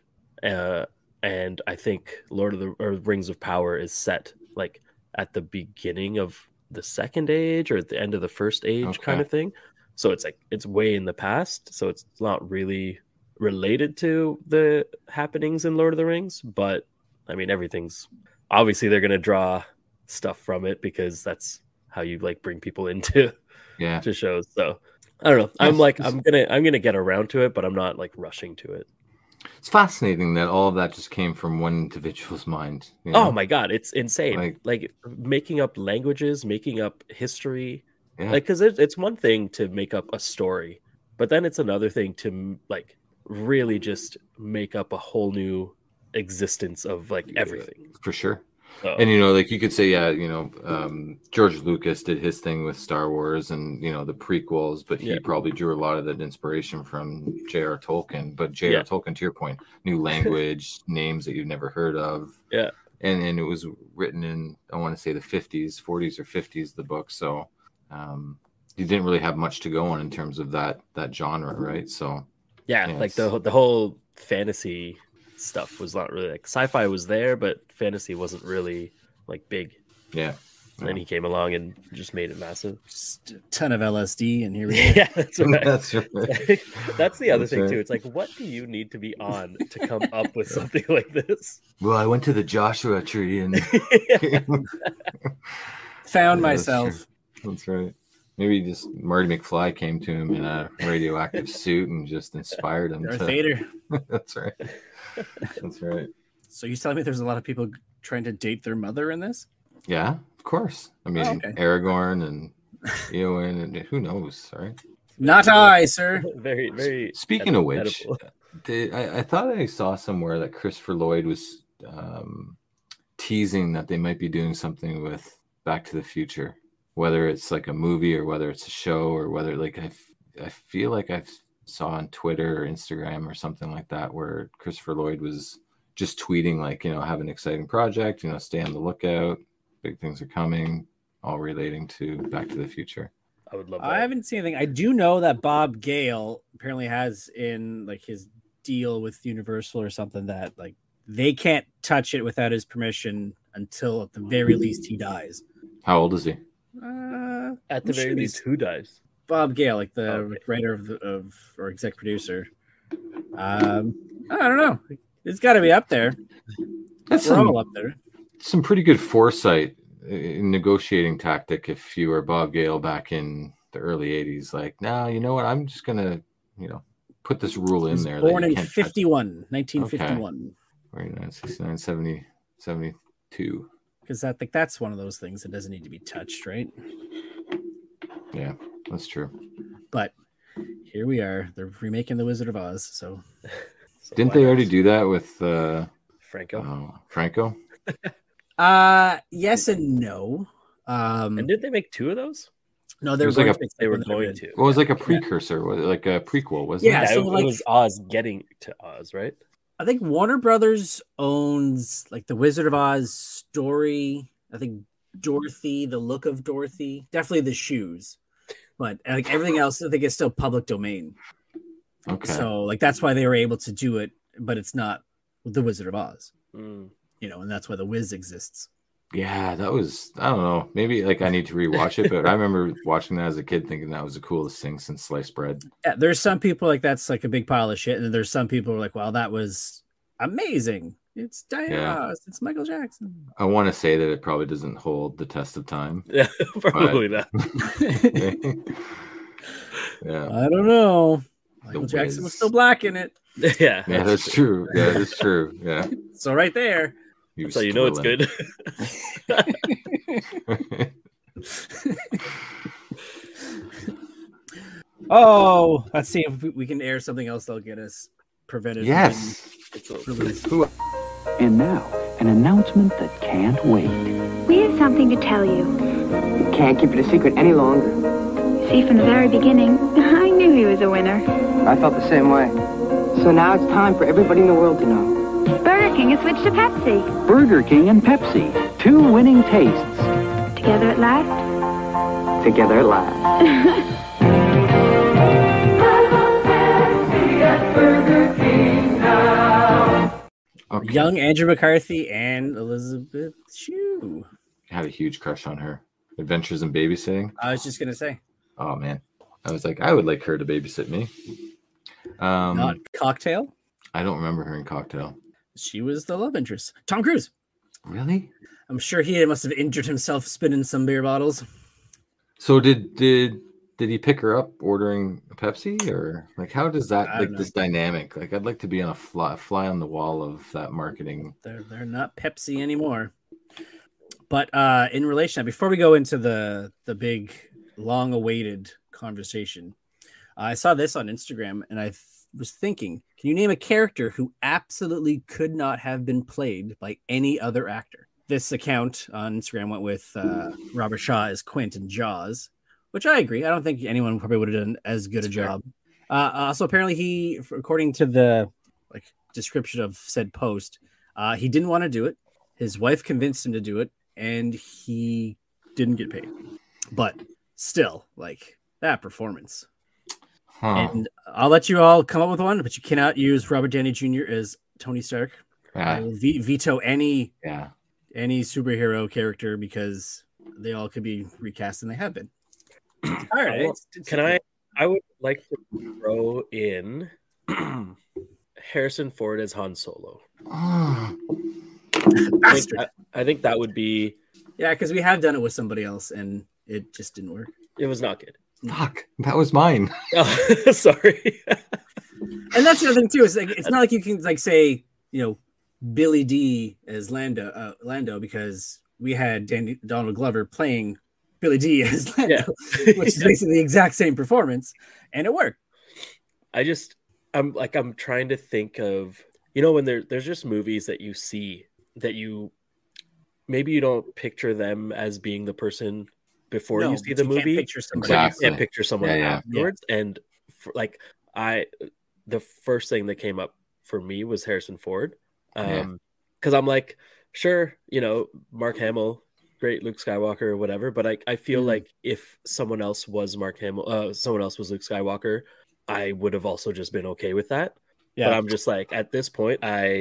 and I think Rings of Power is set like at the beginning of the Second Age or at the end of the First Age kind of thing. So it's like it's way in the past, so it's not really related to the happenings in Lord of the Rings. But I mean, everything's obviously they're gonna draw stuff from it because that's how you like bring people into to shows. So I don't know. I'm gonna get around to it, but I'm not like rushing to it. It's fascinating that all of that just came from one individual's mind. You know? Oh my god, it's insane! Like making up languages, making up history. Yeah. Like, because it's one thing to make up a story, but then it's another thing to like really just make up a whole new existence of like everything. For sure. And you know, like you could say, George Lucas did his thing with Star Wars and the prequels, but he probably drew a lot of that inspiration from J.R. Tolkien. But J.R. Tolkien, to your point, new language, names that you've never heard of. Yeah. And it was written in, I want to say the 40s or 50s, the book. So you didn't really have much to go on in terms of that genre, right? So like the whole fantasy stuff was not really like sci-fi was there, but fantasy wasn't really like big. Yeah. And then he came along and just made it massive. Just a ton of LSD, and here we go. Yeah, that's right. That's right. That's the other thing too. It's like, what do you need to be on to come up with something like this? Well, I went to the Joshua tree and found myself. That's right. Maybe just Marty McFly came to him in a radioactive suit and just inspired him. Darth Vader. That's right. That's right. So you're telling me there's a lot of people trying to date their mother in this? Yeah, of course. I mean, Aragorn and Eowyn, and who knows, right? Not I, sir. Very, very. Speaking of which, I thought I saw somewhere that Christopher Lloyd was teasing that they might be doing something with Back to the Future, whether it's like a movie or whether it's a show or whether like I feel like I saw on Twitter or Instagram or something like that where Christopher Lloyd was just tweeting like, have an exciting project, stay on the lookout. Big things are coming, all relating to Back to the Future. I would love that. I haven't seen anything. I do know that Bob Gale apparently has in like his deal with Universal or something that like they can't touch it without his permission until at the very least he dies. How old is he? At the very least, who dies? Bob Gale, like the writer of or exec producer. I don't know. It's got to be up there. We're all up there. Some pretty good foresight in negotiating tactic if you were Bob Gale back in the early 80s. Like, nah, you know what? I'm just going to, put this rule in there. Born in 1951. Okay. 69, 70, 72. Because I think that's one of those things that doesn't need to be touched, right? Yeah, that's true. But here we are. They're remaking The Wizard of Oz. So didn't they already do that with Franco? Franco? Yes and no. And did they make two of those? No, they were going to. Well, it was like a precursor, like a prequel, wasn't it? Yeah, so it was Oz getting to Oz, right? I think Warner Brothers owns like the Wizard of Oz story. I think Dorothy, the look of Dorothy, definitely the shoes, but like everything else, I think it's still public domain. Okay. So like that's why they were able to do it, but it's not the Wizard of Oz. And that's why the Wiz exists. Yeah, that was, I don't know, maybe like I need to rewatch it, but I remember watching that as a kid thinking that was the coolest thing since sliced bread. Yeah, there's some people like that's like a big pile of shit, and then there's some people who are like, wow, that was amazing. It's Diana Ross, it's Michael Jackson. I want to say that it probably doesn't hold the test of time. Yeah, probably not. Yeah. I don't know. Michael Jackson was still black in it. Yeah, that's true. Yeah, that's true. Yeah. So right there. So you know it's good. Oh, let's see if we can air something else that'll get us prevented. Yes. From And now, an announcement that can't wait. We have something to tell you. Can't keep it a secret any longer. See, from the very beginning, I knew he was a winner. I felt the same way. So now it's time for everybody in the world to know. Burger King has switched to Pepsi. Burger King and Pepsi, 2 winning tastes. Together at last? Together at last. Okay. Young Andrew McCarthy and Elizabeth Shue. I had a huge crush on her. Adventures in Babysitting. I was just gonna say, Oh man, I was like, I would like her to babysit me. not Cocktail. I don't remember her in Cocktail. She was the love interest. Tom Cruise. Really? I'm sure he must have injured himself spinning some beer bottles. So did he pick her up ordering a Pepsi, or like how does that I like don't know. this dynamic? Like I'd like to be on a fly on the wall of that marketing. They're not Pepsi anymore. But in relation, before we go into the big long awaited conversation, I saw this on Instagram and I was thinking, can you name a character who absolutely could not have been played by any other actor? This account on Instagram went with Robert Shaw as Quint in Jaws, which I agree. I don't think anyone probably would have done as good a job. Also, apparently he, according to the description of said post, he didn't want to do it. His wife convinced him to do it, and he didn't get paid. But still, that performance. Huh. And I'll let you all come up with one, but you cannot use Robert Downey Jr. as Tony Stark. I will veto any superhero character because they all could be recast, and they have been. All right. I would like to throw in Harrison Ford as Han Solo. I think that would be. Yeah, because we have done it with somebody else, and it just didn't work. It was not good. Fuck, that was mine. Oh, sorry. And that's the other thing too. Is it's not like you can say Billy D as Lando because we had Donald Glover playing Billy D as Lando, which is basically the exact same performance, and it worked. I'm trying to think of when there's just movies that you see that you maybe you don't picture them as being the person before you see the movie. Can't picture somebody. Exactly. You can't picture someone afterwards. Yeah. And the first thing that came up for me was Harrison Ford. Because I'm like, sure, Mark Hamill, great Luke Skywalker or whatever, but I feel like if someone else was Mark Hamill, someone else was Luke Skywalker, I would have also just been okay with that. Yeah. But I'm just like, at this point,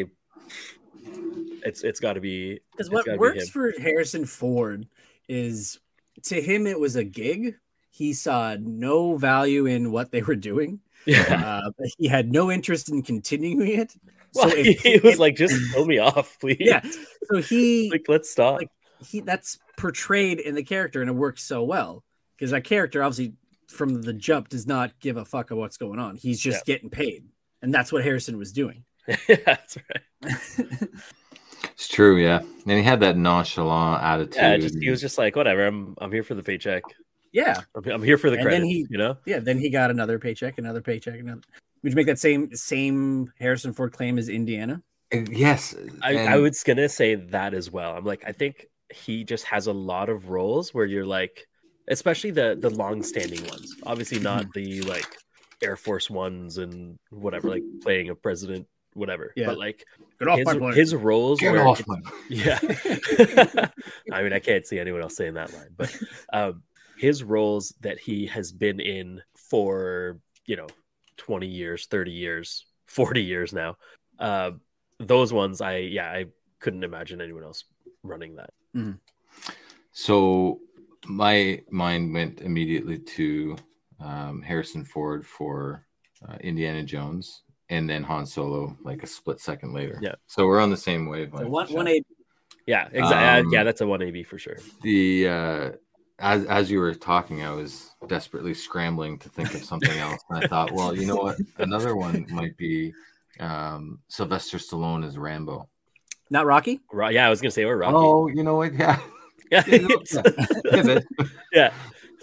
it's got to be, because what works for Harrison Ford is, to him it was a gig. He saw no value in what they were doing. He had no interest in continuing it. Well, so he was like, just throw me off, please. Yeah. So he let's stop. That's portrayed in the character, and it works so well because that character obviously from the jump does not give a fuck of what's going on. He's just getting paid, and that's what Harrison was doing. Yeah, that's right. It's true, yeah. And he had that nonchalant attitude. Yeah, he was just like, whatever. I'm here for the paycheck. Yeah, I'm here for the credit. Then he got another paycheck. Would you make that same Harrison Ford claim as Indiana? Yes, I was gonna say that as well. I'm like, I think he just has a lot of roles where you're like, especially the long-standing ones. Obviously, not the Air Force ones and whatever, like playing a president, whatever. Yeah. But his roles. Get off my. Yeah. I mean, I can't see anyone else saying that line, but his roles that he has been in for 20 years, 30 years, 40 years now. Those ones, I couldn't imagine anyone else running that. Mm-hmm. So my mind went immediately to Harrison Ford for Indiana Jones, and then Han Solo like a split second later. Yeah. So we're on the same wavelength. So 180. Yeah, exactly. Yeah, that's a 180 for sure. The as you were talking, I was desperately scrambling to think of something else, and I thought, well, you know what? Another one might be Sylvester Stallone as Rambo. Not Rocky? Yeah, I was gonna say or Rocky. Oh, you know what? Yeah. Yeah. Yeah. Yeah.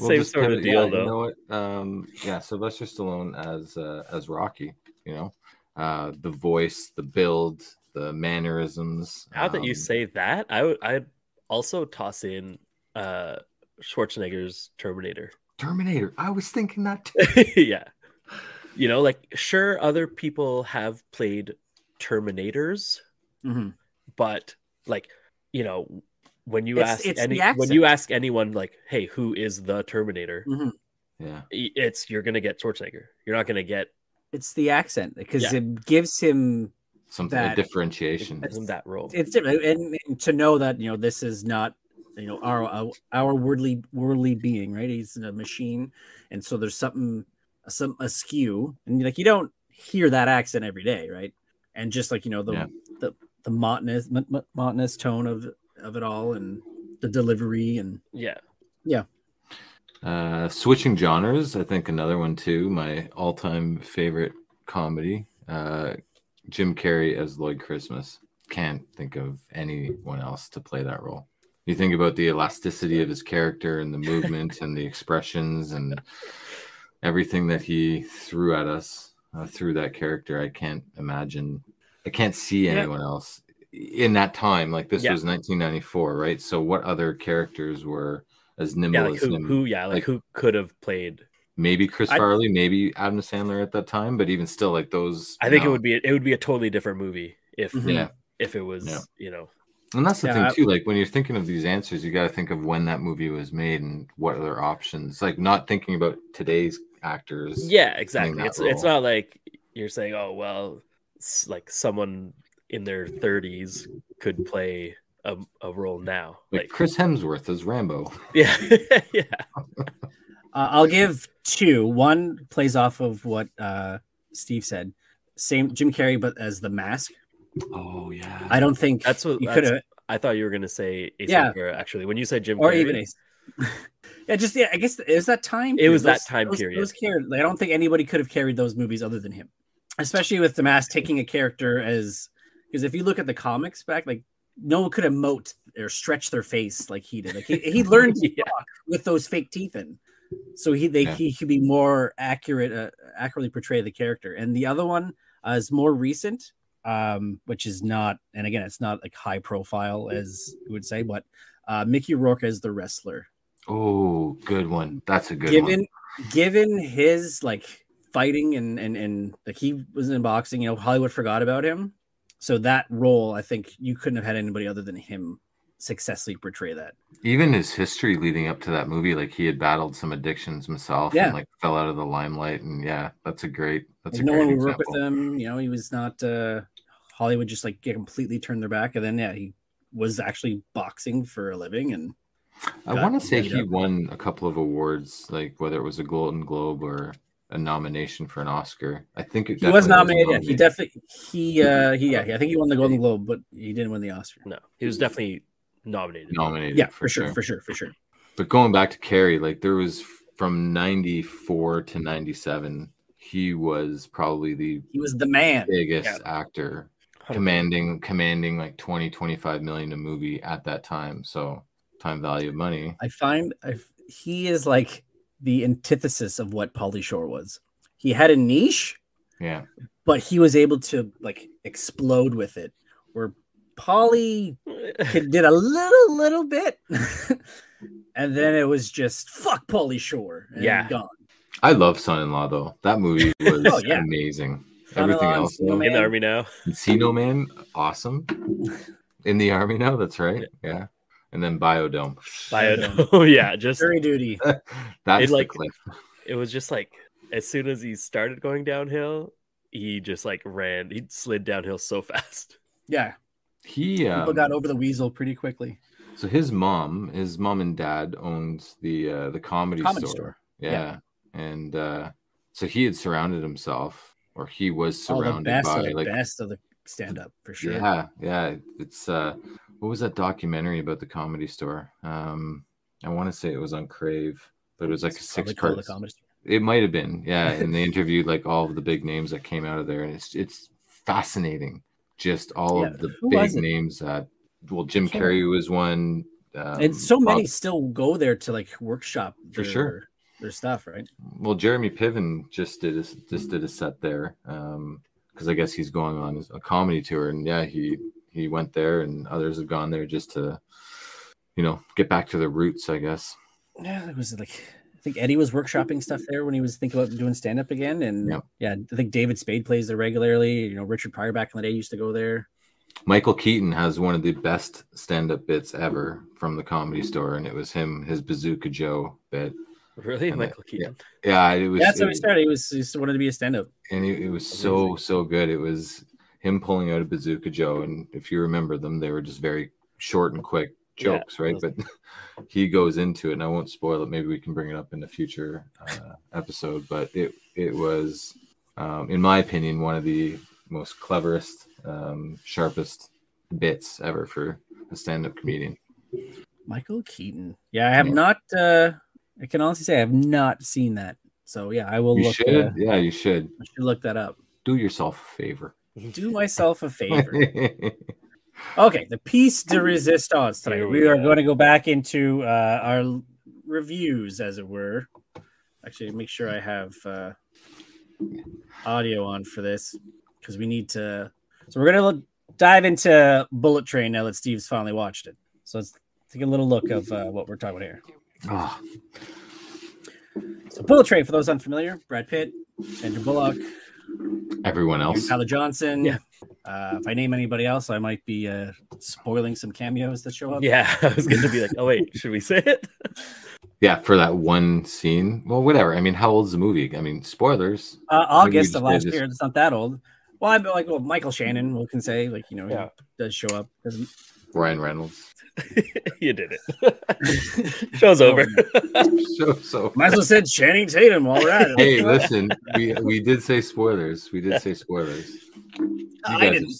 Same sort of deal, though. You know what? Yeah, Sylvester Stallone as Rocky. You know, the voice, the build, the mannerisms. Now that you say that, I'd also toss in Schwarzenegger's Terminator. Terminator. I was thinking that too. Yeah. You know, like, sure, other people have played Terminators, but like, you know, when you ask anyone, like, hey, who is the Terminator? Yeah, you're gonna get Schwarzenegger. You're not gonna get. It's the accent because it gives him something, a differentiation. Gives him that role. It's different, and to know that, you know, this is not, you know, our worldly being, right? He's a machine, and so there's something askew, and like, you don't hear that accent every day, right? And just like, you know, the monotonous tone of it all, and the delivery, and switching genres, I think another one too, my all-time favorite comedy, Jim Carrey as Lloyd Christmas. Can't think of anyone else to play that role. You think about the elasticity of his character and the movement and the expressions and everything that he threw at us through that character. I can't see anyone else in that time. Like, this was 1994, right? So what other characters were as nimble as him? Who could have played? Maybe Chris Farley, maybe Adam Sandler at that time, but even still, like, those. I think it would be a totally different movie if it was, you know. And that's the thing too. Like, when you're thinking of these answers, you got to think of when that movie was made and what other options. Like, not thinking about today's actors. Yeah, exactly. It's not like you're saying, oh well, like someone in their 30s could play a role now, like Chris Hemsworth as Rambo. Yeah. Yeah. I'll give two. One plays off of what Steve said. Same Jim Carrey, but as the Mask. Oh yeah. I don't think that's what you could have. I thought you were going to say Ace Ventura, actually, when you said Jim Carrey. Or even Ace. I guess it was that time. It was that time period. Those I don't think anybody could have carried those movies other than him, especially with the Mask taking a character because if you look at the comics back, like, no one could emote or stretch their face like he did. Like, he learned to talk with those fake teeth in, so he could be more accurately portray the character. And the other one is more recent, which is not, and again, it's not like high profile as you would say, but Mickey Rourke as the wrestler. Oh, good one. That's a good one. Given his like fighting and like, he was in boxing, you know, Hollywood forgot about him. So that role, I think you couldn't have had anybody other than him successfully portray that. Even his history leading up to that movie, like, he had battled some addictions himself and like fell out of the limelight. And that's a great no one would work with him. You know, he was not Hollywood just like completely turned their back. And then he was actually boxing for a living. And I want to say he won a couple of awards, like whether it was a Golden Globe or a nomination for an Oscar. I think he was nominated. I think he won the Golden Globe, but he didn't win the Oscar. No, he was definitely nominated. Yeah, for sure. But going back to Carrey, like, there was from 94 to 97, he was probably the man, biggest actor, commanding like 20-25 million a movie at that time. So time value of money. I find he is like the antithesis of what Pauly Shore was. He had a niche, but he was able to like explode with it, where Pauly did a little bit, and then it was just fuck Pauly Shore and gone. I love Son-in-Law though. That movie was amazing. Everything else in the Army Now. Encino Man, awesome. In the Army Now, that's right. Yeah. And then Biodome. Just jury duty. That's the cliff. It was just like, as soon as he started going downhill, he just like ran. He slid downhill so fast. Yeah, people got over the weasel pretty quickly. So his mom and dad owned the comedy store. Yeah. And so he had surrounded himself, or he was surrounded by the best of the stand-up for sure. Yeah. It's what was that documentary about the Comedy Store? I want to say it was on Crave, but it was like a 6-part. It might have been, and they interviewed like all of the big names that came out of there, and it's fascinating. Just all of the big names that. Well, Jim Carrey was one. and so many still go there to like workshop for sure their stuff, right? Well, Jeremy Piven just did a set there because I guess he's going on a comedy tour, and yeah, he went there, and others have gone there just to, get back to their roots, I guess. Yeah, it was like I think Eddie was workshopping stuff there when he was thinking about doing stand up again, and yeah, I think David Spade plays there regularly. Richard Pryor back in the day used to go there. Michael Keaton has one of the best stand-up bits ever from the Comedy Store, and it was his Bazooka Joe bit. Really, and Michael Keaton? Yeah, it was. That's how he started. He wanted to be a stand-up, and it was so good. It was him pulling out a Bazooka Joe, and if you remember them, they were just very short and quick jokes, right? But he goes into it, and I won't spoil it. Maybe we can bring it up in a future episode. But it was, in my opinion, one of the most cleverest, sharpest bits ever for a stand-up comedian. Michael Keaton. Yeah, I have not. I can honestly say I have not seen that. So yeah, I will. You should. Yeah, you should. I should look that up. Do yourself a favor. Do myself a favor. Okay, the piece de resistance tonight. We are going to go back into our reviews, as it were. Actually, make sure I have audio on for this because we need to. So we're going to dive into Bullet Train now that Steve's finally watched it. So let's take a little look of what we're talking about here. Oh. So Bullet Train, for those unfamiliar, Brad Pitt, Sandra Bullock, everyone else, Tyler Johnson. Yeah. If I name anybody else, I might be spoiling some cameos that show up. Yeah, I was going to be like, oh wait, should we say it? Yeah, for that one scene. Well, whatever. I mean, how old is the movie? I mean, spoilers. August of last year. It's not that old. Well, I'm like, Michael Shannon, we can say, like, he does show up. Ryan Reynolds. You did it. Show's over. Show's over. Might as well said Channing Tatum while we're at it. Hey, listen, we did say spoilers. We did say spoilers. I didn't.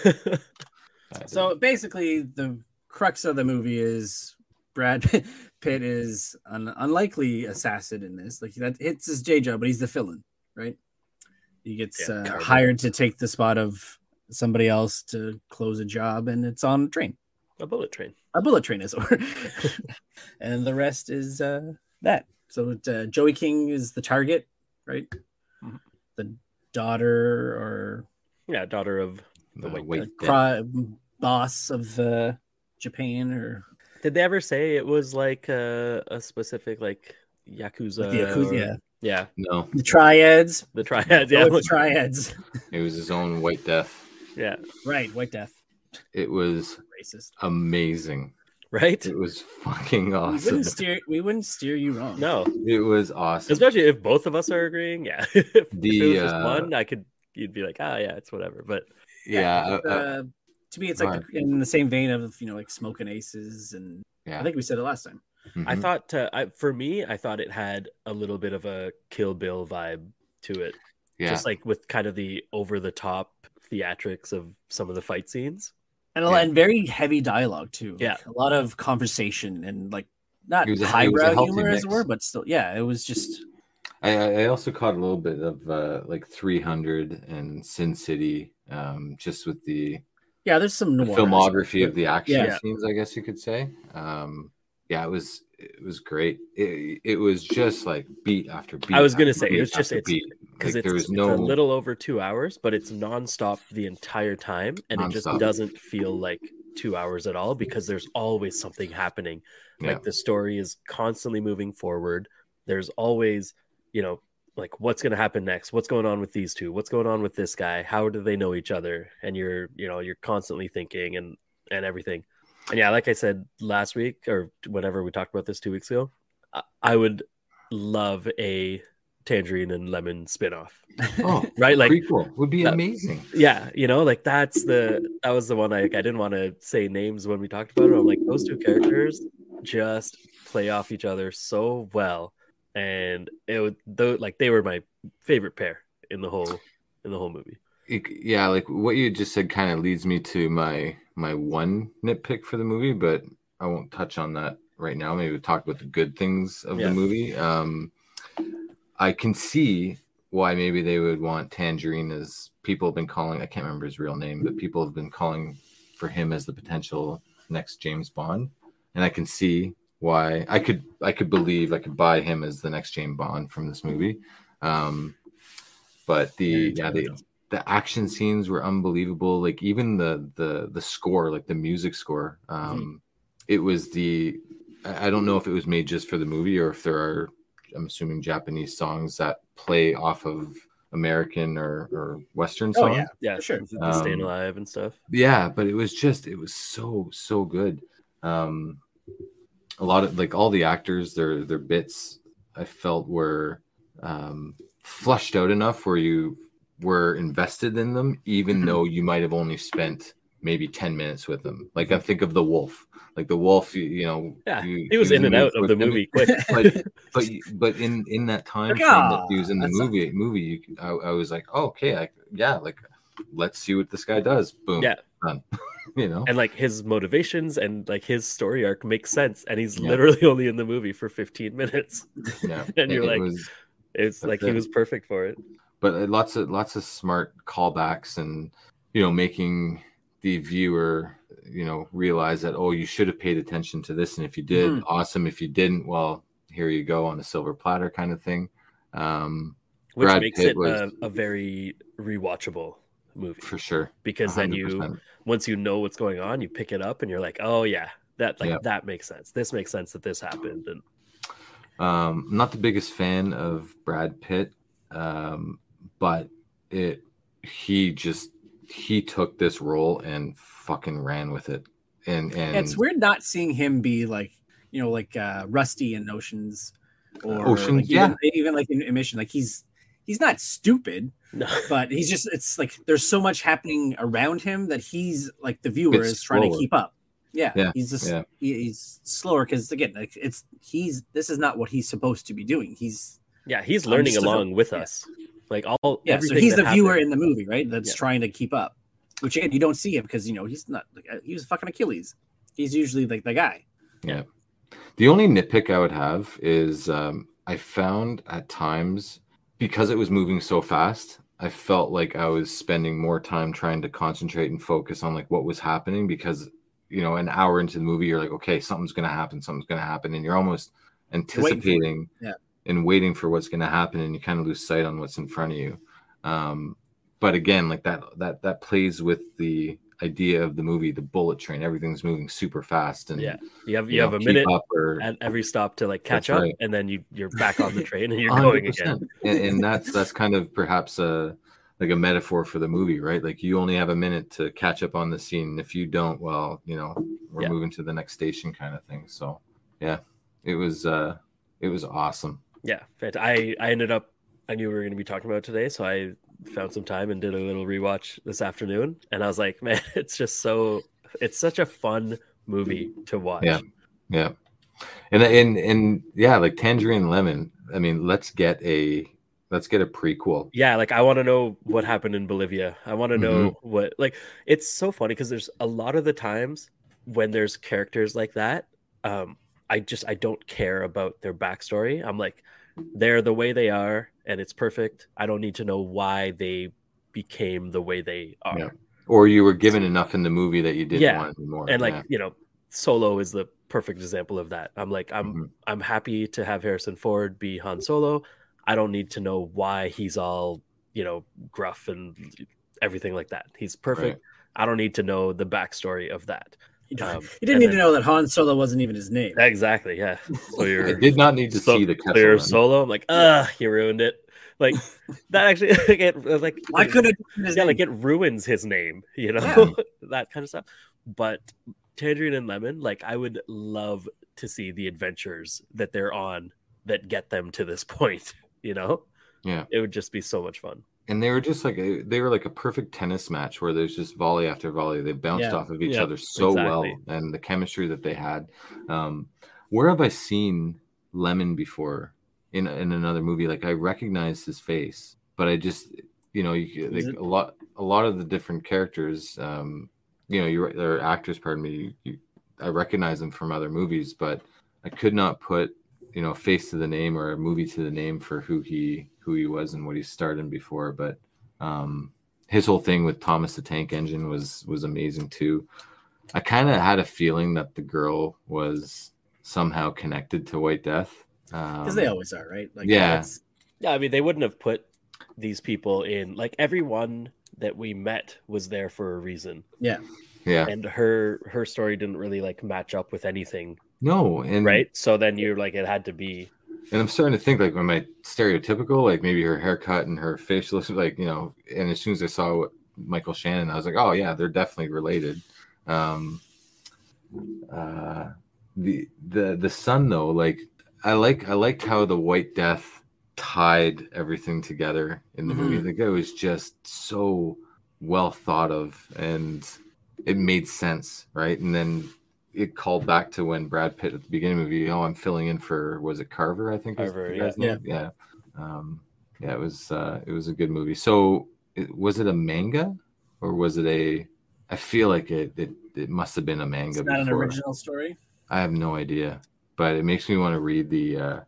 So basically, the crux of the movie is Brad Pitt is an unlikely assassin in this. Like that, it's his day job, but he's the villain, right? He gets hired to take the spot of somebody else to close a job, and it's on a train. A bullet train. A bullet train is over. And the rest is that. So Joey King is the target, right? Mm-hmm. The daughter of the boss of Japan. Or did they ever say it was like a specific like Yakuza? The Yakuza, yeah. No. The triads. Yeah. The triads. It was his own White Death. Yeah. Right, White Death. It was racist. Amazing. Right? It was fucking awesome. We wouldn't steer you wrong. No. It was awesome. Especially if both of us are agreeing. Yeah. if it was just one, you'd be like, yeah, it's whatever. But to me, it's like in the same vein of like Smoking Aces, and I think we said it last time. Mm-hmm. I thought I thought it had a little bit of a Kill Bill vibe to it. Yeah. Just like with kind of the over the top theatrics of some of the fight scenes. And very heavy dialogue too. Yeah. Like a lot of conversation and like not highbrow humor as it were, but still, it was just. I also caught a little bit of like 300 and Sin City, just with the there's some filmography of the action scenes, I guess you could say. It was great. It was just like beat after beat. I was gonna say it's beat because it's a little over 2 hours, but it's nonstop the entire time, and it just doesn't feel like 2 hours at all because there's always something happening. Like the story is constantly moving forward. There's always, like what's going to happen next? What's going on with these two? What's going on with this guy? How do they know each other? And you're constantly thinking and everything. And like I said last week or whenever we talked about this 2 weeks ago, I would love a Tangerine and Lemon spinoff. Oh, right? Like prequel would be amazing. Yeah, like that was the one I didn't want to say names when we talked about it. I'm like, those two characters just play off each other so well, and they were my favorite pair in the whole movie. Yeah, like what you just said kind of leads me to my one nitpick for the movie, but I won't touch on that right now. Maybe we'll talk about the good things of the movie. I can see why maybe they would want Tangerine, as people have been calling, I can't remember his real name, but people have been calling for him as the potential next James Bond. and I can see why I could believe I could buy him as the next James Bond from this movie. But the action scenes were unbelievable. Like even the score, like the music score, it was I don't know if it was made just for the movie or if there are, I'm assuming, Japanese songs that play off of American or Western songs. Yeah, for sure. Staying Alive and stuff. Yeah, but it was so good. A lot of like all the actors, their bits I felt were flushed out enough where you were invested in them, even though you might have only spent maybe 10 minutes with them. Like I think of the Wolf. Like the Wolf, he was in and out of the movie quick. but in that time frame that he was in the movie, I was like, oh, okay, let's see what this guy does. Boom, done. And like his motivations and like his story arc makes sense, and he's literally only in the movie for 15 minutes. Yeah, and you're like, it's like he was perfect for it. But lots of smart callbacks and making the viewer realize that, oh, you should have paid attention to this, and if you did, awesome. If you didn't, well, here you go on a silver platter kind of thing. Which Brad makes Pitt it a very rewatchable movie for sure, because 100%. Then once you know what's going on, you pick it up and you're like, oh yeah, that makes sense. This makes sense that this happened. And not the biggest fan of Brad Pitt, but he took this role and fucking ran with it. And it's weird not seeing him be like Rusty in Oceans or Oceans, even like in Mission. Like he's not stupid, but it's like there's so much happening around him that he's like the viewer is trying to keep up. Yeah. He's slower because again, like this is not what he's supposed to be doing. He's learning along with us. Like everything. So he's the viewer in the movie, right? That's trying to keep up. Which again, you don't see him because he's not like he was fucking Achilles. He's usually like the guy. Yeah. The only nitpick I would have is I found at times, because it was moving so fast, I felt like I was spending more time trying to concentrate and focus on like what was happening, because an hour into the movie you're like, okay, something's gonna happen, and you're almost anticipating and waiting for what's gonna happen, and you kind of lose sight on what's in front of you. But again, like that plays with the idea of the movie, the bullet train. Everything's moving super fast, and you have a minute at every stop to like catch up, and then you're back on the train and you're 100%. Going again. And that's kind of perhaps like a metaphor for the movie, right? Like you only have a minute to catch up on the scene. If you don't, well, we're moving to the next station, kind of thing. So it was awesome. Yeah, I ended up. I knew we were going to be talking about it today, so I found some time and did a little rewatch this afternoon, and I was like, man, it's such a fun movie to watch. Yeah. And like Tangerine Lemon, I mean, let's get a prequel. Yeah, like I want to know what happened in Bolivia. I want to know what, like, it's so funny because there's a lot of the times when there's characters like that, I don't care about their backstory. I'm like, they're the way they are and it's perfect. I don't need to know why they became the way they are. Yeah. Or you were given enough in the movie that you didn't want anymore. And like, Solo is the perfect example of that. I'm like, I'm happy to have Harrison Ford be Han Solo. I don't need to know why he's all, gruff and everything like that. He's perfect. Right. I don't need to know the backstory of that. You didn't need to know that Han Solo wasn't even his name. Exactly, yeah. So I did not need to see the clear Solo. I'm like, you ruined it. Like that actually, like why couldn't it ruins his name, that kind of stuff. But Tangerine and Lemon, like I would love to see the adventures that they're on that get them to this point. Yeah, it would just be so much fun. And they were just like a perfect tennis match where there's just volley after volley. They bounced off of each other so well, and the chemistry that they had. Where have I seen Lemon before in another movie? Like I recognize his face, but I just a lot of the different characters. They're actors. Pardon me. I recognize them from other movies, but I could not put face to the name or a movie to the name for who he was and what he starred in before. But his whole thing with Thomas the Tank Engine was amazing too. I kind of had a feeling that the girl was somehow connected to White Death. Because they always are, right? Like, Yeah. Yeah, I mean, they wouldn't have put these people in. Like, everyone that we met was there for a reason. Yeah. Yeah. And her story didn't really like match up with anything, No. And right? So then you're like, it had to be. And I'm starting to think, like, am I stereotypical? Like, maybe her haircut and her facial, like, you know. And as soon as I saw Michael Shannon, I was like, oh yeah, they're definitely related. The son though, like, I liked how the White Death tied everything together in the movie. Like, it was just so well thought of, and it made sense, right? And then it called back to when Brad Pitt at the beginning of the movie, I'm filling in for, was it Carver? I think. Carver, was the guy's name? Yeah. It was a good movie. So was it a manga, or was it I feel like it must have been a manga. It's not before. an original story. I have no idea, but it makes me want to read the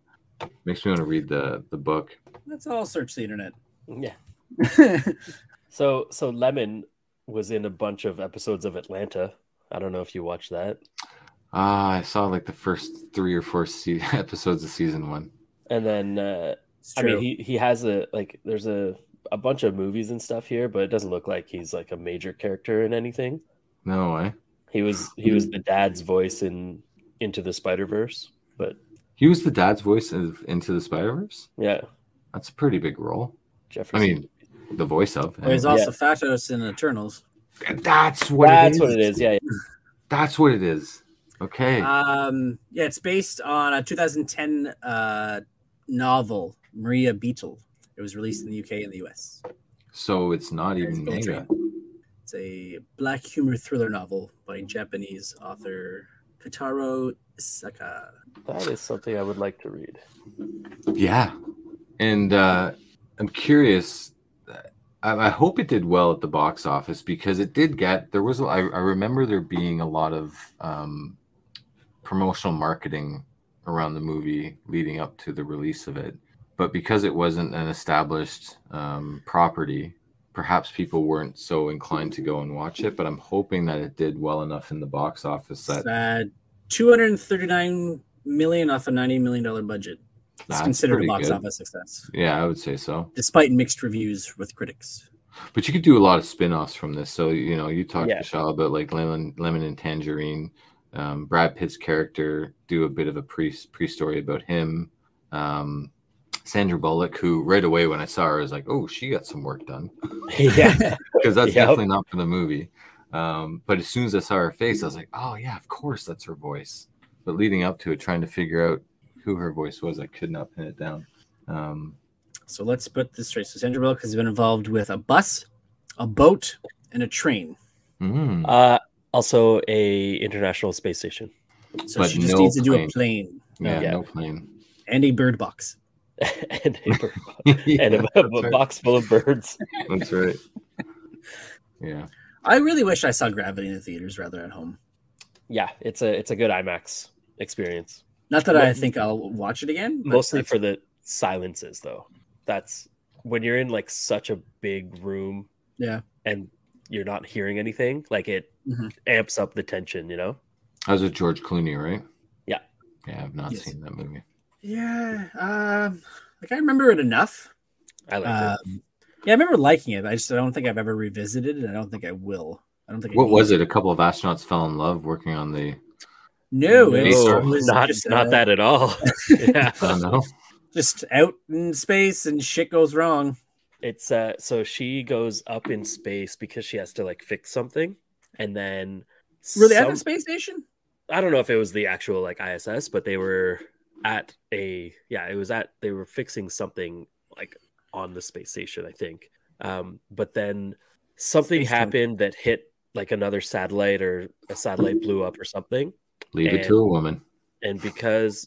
book. Let's all search the internet. Yeah. So Lemon was in a bunch of episodes of Atlanta. I don't know if you watched that. I saw like the first 3 or 4 episodes of season 1. And then, I mean, he has there's a bunch of movies and stuff here, but it doesn't look like he's like a major character in anything. No way. He was the dad's voice in Into the Spider-Verse, but he was the dad's voice of Into the Spider-Verse? Yeah. That's a pretty big role. Jefferson. I mean, the voice of. Well, he's also Phatos in Eternals. That's what it is. Yeah. That's what it is. Okay. Yeah, it's based on a 2010 novel, Maria Beetle. It was released in the UK and the US. So it's not even manga. It's a black humor thriller novel by Japanese author Kotaro Isaka. That is something I would like to read. Yeah. And I'm curious. I hope it did well at the box office, because it did get, I remember there being a lot of promotional marketing around the movie leading up to the release of it. But because it wasn't an established property, perhaps people weren't so inclined to go and watch it. But I'm hoping that it did well enough in the box office that $239 million off a $90 million budget. It's considered a box office success. Yeah, I would say so. Despite mixed reviews with critics. But you could do a lot of spin-offs from this. So, you know, you talked to Shaw about like Lemon and Tangerine. Brad Pitt's character, do a bit of a pre-story about him. Sandra Bullock, who right away when I saw her, I was like, oh, she got some work done. Yeah. Because that's definitely not for the movie. But as soon as I saw her face, I was like, oh, yeah, of course that's her voice. But leading up to it, trying to figure out who her voice was, I could not pin it down. So let's put this straight. So Sandra Bullock has been involved with a bus, a boat, and a train. Also a International Space Station. So she just needs to do a plane. Yeah, no plane. And a bird box. And a box full of birds. That's right. Yeah. I really wish I saw Gravity in the theaters rather than at home. Yeah, it's a good IMAX experience. Not that I think I'll watch it again. Mostly for the silences, though. That's when you're in like such a big room. Yeah. And you're not hearing anything. Like it amps up the tension, you know? That was with George Clooney, right? Yeah. Yeah, I've not seen that movie. Yeah. Like I remember it enough. I liked it. Yeah, I remember liking it. I don't think I've ever revisited it. I don't think I will. I don't think. What was it? A couple of astronauts fell in love working on the. No, it was not that at all. Yeah. I don't know. Just out in space and shit goes wrong. It's so she goes up in space because she has to like fix something, and then were they at the space station? I don't know if it was the actual like ISS, but they were at they were fixing something like on the space station, I think. But then something happened that hit like another satellite, or a satellite blew up or something. Leave it to a woman. And because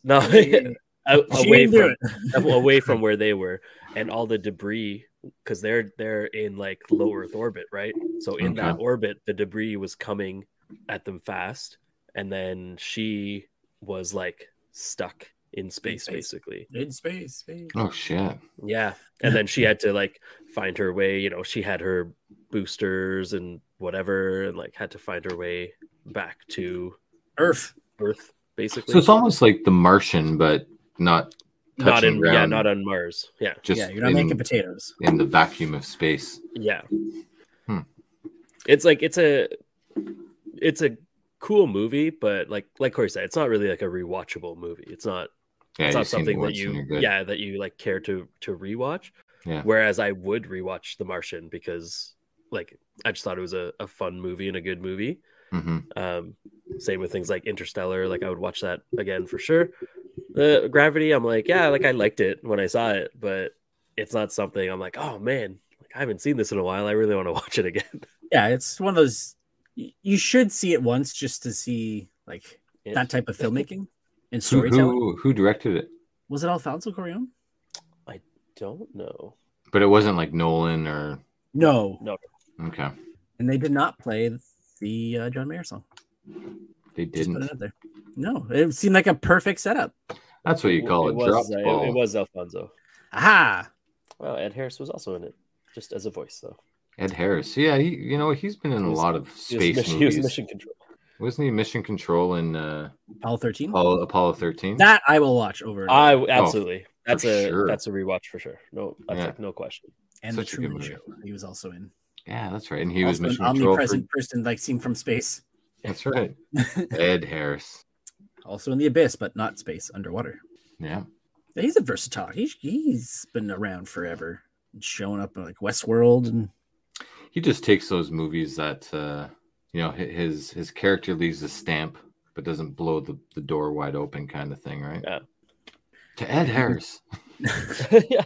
away from where they were, and all the debris, because they're in like low Earth orbit, right? So in that orbit, the debris was coming at them fast, and then she was like stuck in space. Basically. In space. Oh shit. Yeah. And then she had to like find her way, you know, she had her boosters and whatever, and like had to find her way back to Earth. basically. So it's almost like The Martian, but not touching ground. not on Mars. Yeah. Just Yeah, you're not making potatoes. in the vacuum of space. Yeah. Hmm. It's like it's a cool movie, but like Corey said, it's not really like a rewatchable movie. It's not something that you like care to rewatch. Yeah. Whereas I would rewatch The Martian because like I just thought it was a fun movie and a good movie. Mm-hmm. Same with things like Interstellar. Like I would watch that again for sure. Gravity, I'm like, yeah, like I liked it when I saw it, but it's not something I'm like, oh man, like I haven't seen this in a while. I really want to watch it again. Yeah, it's one of those. You should see it once just to see like that type of filmmaking and storytelling. Who directed it? Was it Alfonso Cuarón? I don't know, but it wasn't like Nolan or no. Okay, and they did not play the John Mayer song. They didn't. Just put it out there. No, it seemed like a perfect setup. That's what you call it. Drop ball. It was Alfonso. Aha! Well, Ed Harris was also in it, just as a voice, though. Ed Harris, yeah, he's been in a lot of space movies. He was Mission Control. Wasn't he Mission Control in Apollo 13? Apollo 13? That I will watch over. Absolutely. That's a rewatch for sure. No, like no question. And The Truman Show, he was also in. Yeah, that's right. And he also was Mission an Control omnipresent person, like seen from space. That's right. Ed Harris. Also in The Abyss, but not space, underwater. Yeah. He's a versatile. He's been around forever, showing up in like Westworld, and he just takes those movies that his character leaves a stamp but doesn't blow the door wide open kind of thing, right? Yeah. To Ed Harris. Yeah.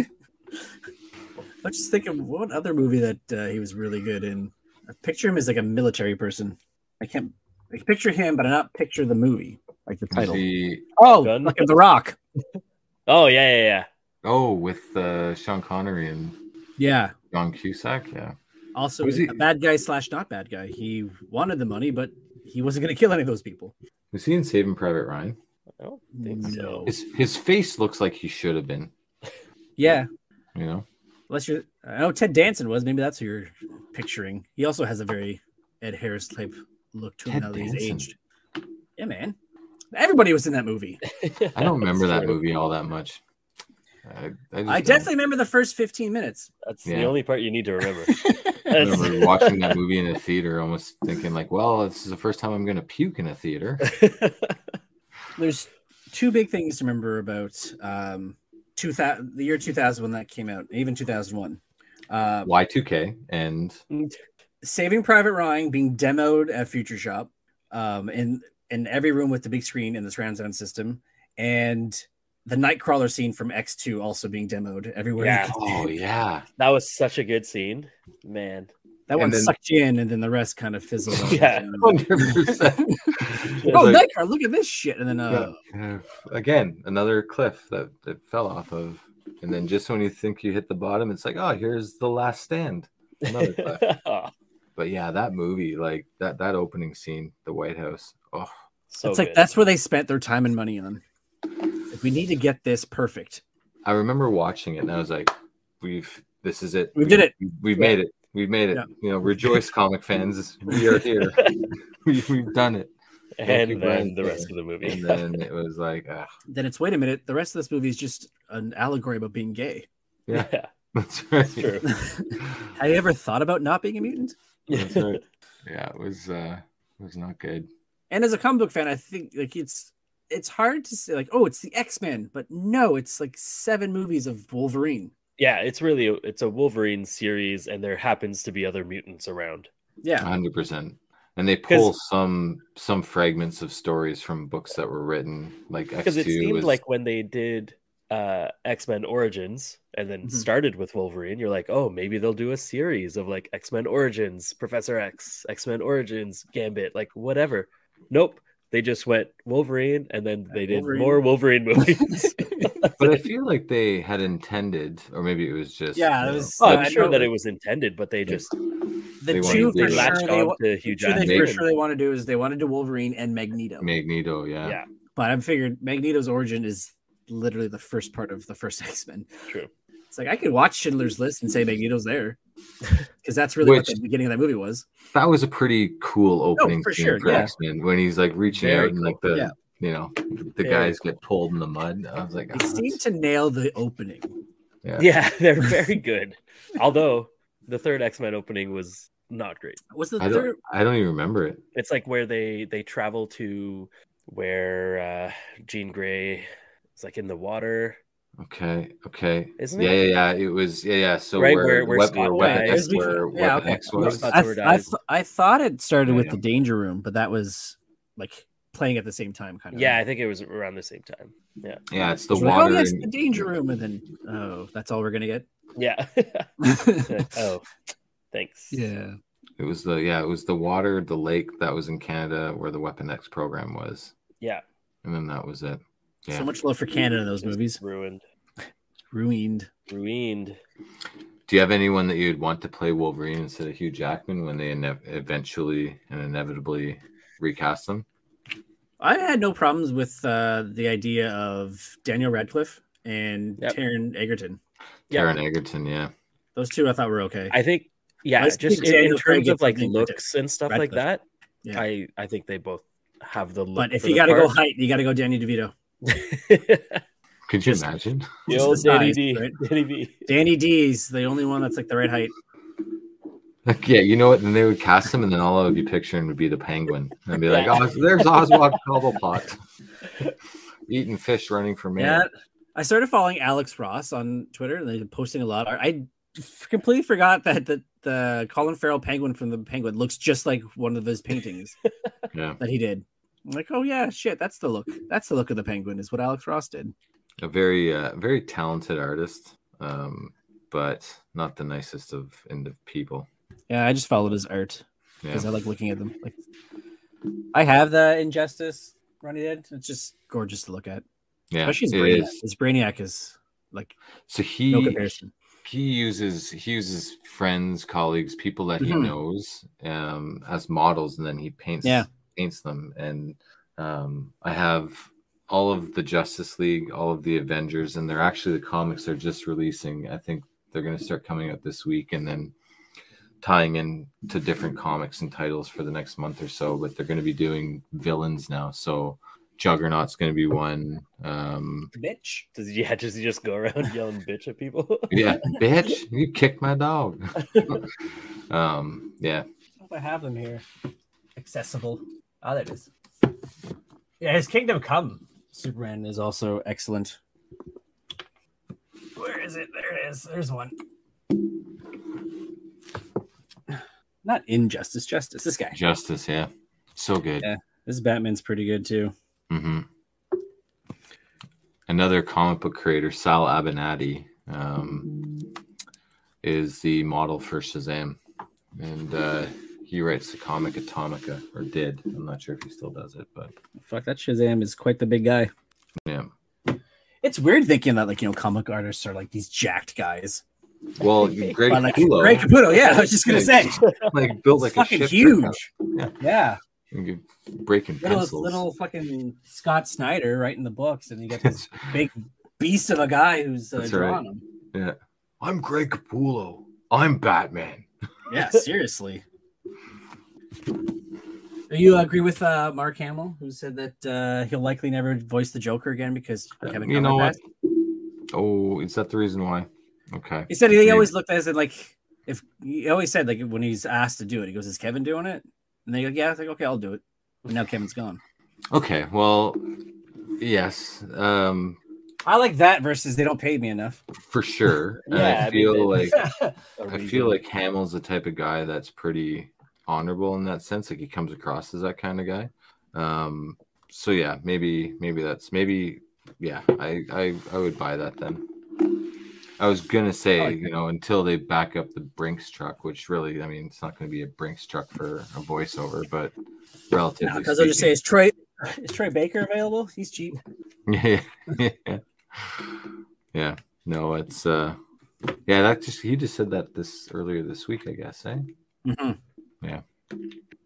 I just think of what other movie that he was really good in. I picture him as like a military person. I can picture him, but I not picture the movie, like the title. Gun? Like The Rock. Oh yeah. Oh, with Sean Connery and John Cusack. Yeah. Also, a bad guy / not bad guy. He wanted the money, but he wasn't going to kill any of those people. Was he in Saving Private Ryan? I don't think so. His face looks like he should have been. Yeah. Unless I know Ted Danson was. Maybe that's who you're picturing. He also has a very Ed Harris type look to him now that he's aged. Yeah, man. Everybody was in that movie. I don't remember that movie all that much. I definitely remember the first 15 minutes. That's the only part you need to remember. I remember watching that movie in a theater, almost thinking like, well, this is the first time I'm going to puke in a theater. There's two big things to remember about the year 2000 when that came out, even 2001. Y2K and Saving Private Ryan being demoed at Future Shop, in every room with the big screen and the surround sound system, and the Nightcrawler scene from X2 also being demoed everywhere. Yeah. Oh yeah, that was such a good scene, man. That one sucked you in, and then the rest kind of fizzled out. Yeah, 100%. Nightcrawler, look at this shit, and then again another cliff that fell off of, and then just when you think you hit the bottom, it's like, oh, here's The Last Stand, another cliff. But yeah, that movie, like that opening scene, the White House. Oh, so it's like that's where they spent their time and money on. Like, we need to get this perfect. I remember watching it, and I was like, this is it. We did it. We've made it. We've made it. Yeah. Rejoice, comic fans. We are here. We've done it. And then the rest of the movie. And then it was like, Then it's, wait a minute. The rest of this movie is just an allegory about being gay. Yeah. That's right. That's true. Have you ever thought about not being a mutant? That's right. Yeah, it was not good. And as a comic book fan, I think like it's hard to say like, oh, it's the X-Men, but no, it's like 7 movies of Wolverine. Yeah, it's a Wolverine series, and there happens to be other mutants around. Yeah, 100%. And they pull some fragments of stories from books that were written, like because it seemed like when they did X-Men Origins and then started with Wolverine, you're like, oh, maybe they'll do a series of like X-Men Origins, Professor X, X-Men Origins, Gambit, like whatever. Nope. They just went Wolverine, and then they did more Wolverine movies. But I feel like they had intended, or maybe it was just... Yeah, it was... I'm sure that it was intended, but they just... The two for sure they want to do is they want to do Wolverine and Magneto. Magneto, yeah. But I figured Magneto's origin is literally the first part of the first X-Men. True. It's like I could watch Schindler's List and say Magneto's there because that's really what the beginning of that movie was. That was a pretty cool opening for scene sure, for yeah. X-Men when he's like reaching Very out and like the Yeah. you know the Very guys get pulled in the mud. I was like, They seem to nail the opening. Yeah, they're very good. Although the third X-Men opening was not great. Was the I third? don't even remember it. It's like where they travel to where Jean Grey is like in the water. Okay. Isn't Yeah, it? yeah. It was So Right, where where Scott Weapon dies. X, where Yeah, Weapon okay. X was. Scott Stewart dies. I thought it started with Yeah. the Danger Room, but that was like playing at the same time, kind of. Yeah, I think it was around the same time. Yeah. Yeah, it's the It's like, water. oh, yes, and- the Danger Room, and then that's all we're gonna get. Yeah. Oh, thanks. Yeah. It was the water, the lake that was in Canada where the Weapon X program was, Yeah. and then that was it. Yeah. So much love for Canada in those movies. Ruined. Ruined. Do you have anyone that you'd want to play Wolverine instead of Hugh Jackman when they eventually and inevitably recast them? I had no problems with the idea of Daniel Radcliffe and Taron Egerton. Taron Egerton, yeah. Those two I thought were okay. I think, yeah, Let's just keep in Daniel terms Craig of like and looks and stuff like Radcliffe. that, Yeah. I think they both have the look. But if for you the got to go part. height, you got to go Danny DeVito. Could you imagine? The Just old the Danny size, D. right? Danny D. Danny D's the only one that's like the right height. Like, yeah, you know what? Then they would cast him, and then all I would be picturing would be the Penguin, and be like, "Oh, there's Oswald Cobblepot eating fish, running for mayor." Yeah, I started following Alex Ross on Twitter, and they're posting a lot. I completely forgot that the Colin Farrell Penguin from the Penguin looks just like one of his paintings Yeah, that he did. I'm like, oh yeah, shit, that's the look. That's the look of the Penguin. Is what Alex Ross did. a very talented artist, but not the nicest of people. Yeah, I just followed his art Yeah, because I like looking at them. Like, I have the Injustice Ronnie did. It's just gorgeous to look at. yeah, Especially his it Brainiac. is. His Brainiac is like So no comparison. he uses friends, colleagues, people that he Mhm. knows as models, and then he paints them. And I have all of the Justice League, all of the Avengers, and they're actually the comics they're just releasing. I think they're going to start coming out this week, and then tying in to different comics and titles for the next month or so. But they're going to be doing villains now. So Juggernaut's going to be one. Bitch. Does he just go around yelling bitch at people? Yeah, bitch, you kicked my dog. Yeah. If I have them here, accessible. Oh, there it is. Yeah, his Kingdom Come Superman is also excellent. Where is it? There it is. There's one. Not Injustice, Justice. This guy. Justice, yeah. So good. Yeah, this Batman's pretty good too. Mm-hmm. Another comic book creator, Sal Abinati, is the model for Shazam. And he writes the comic Atomica, or did. I'm not sure if he still does it, but Fuck, that Shazam is quite the big guy. yeah. It's weird thinking that, like, comic artists are like these jacked guys. Well, Greg But, like, Capullo, Greg Capullo, yeah, I was just gonna say, like built like a fucking ship huge. Yeah. Yeah, You breaking pencils. little fucking Scott Snyder writing the books, and you got this big beast of a guy who's That's drawing right. them. Yeah. I'm Greg Capullo. I'm Batman. Yeah, seriously. Do you agree with Mark Hamill, who said that he'll likely never voice the Joker again because Kevin You know Conroy what? passed? Oh, is that the reason why? Okay. He said he always looked at it like, if he always said, like, when he's asked to do it, he goes, "Is Kevin doing it?" And they go, "Yeah." It's like, "Okay, I'll do it." And now Kevin's gone. Okay. Well, yes. I like that versus they don't pay me enough. For sure. And Yeah, I feel like A I reason. feel like Hamill's the type of guy that's pretty honorable in that sense. Like he comes across as that kind of guy. So yeah, maybe yeah, I would buy that then. I was gonna say, until they back up the Brinks truck, which really, I mean, it's not gonna be a Brinks truck for a voiceover, but relatively Because I'll just say, speaking. is Troy Baker available? He's cheap. Yeah. Yeah. No, it's he just said that earlier this week, I guess, eh? Mm-hmm. Yeah.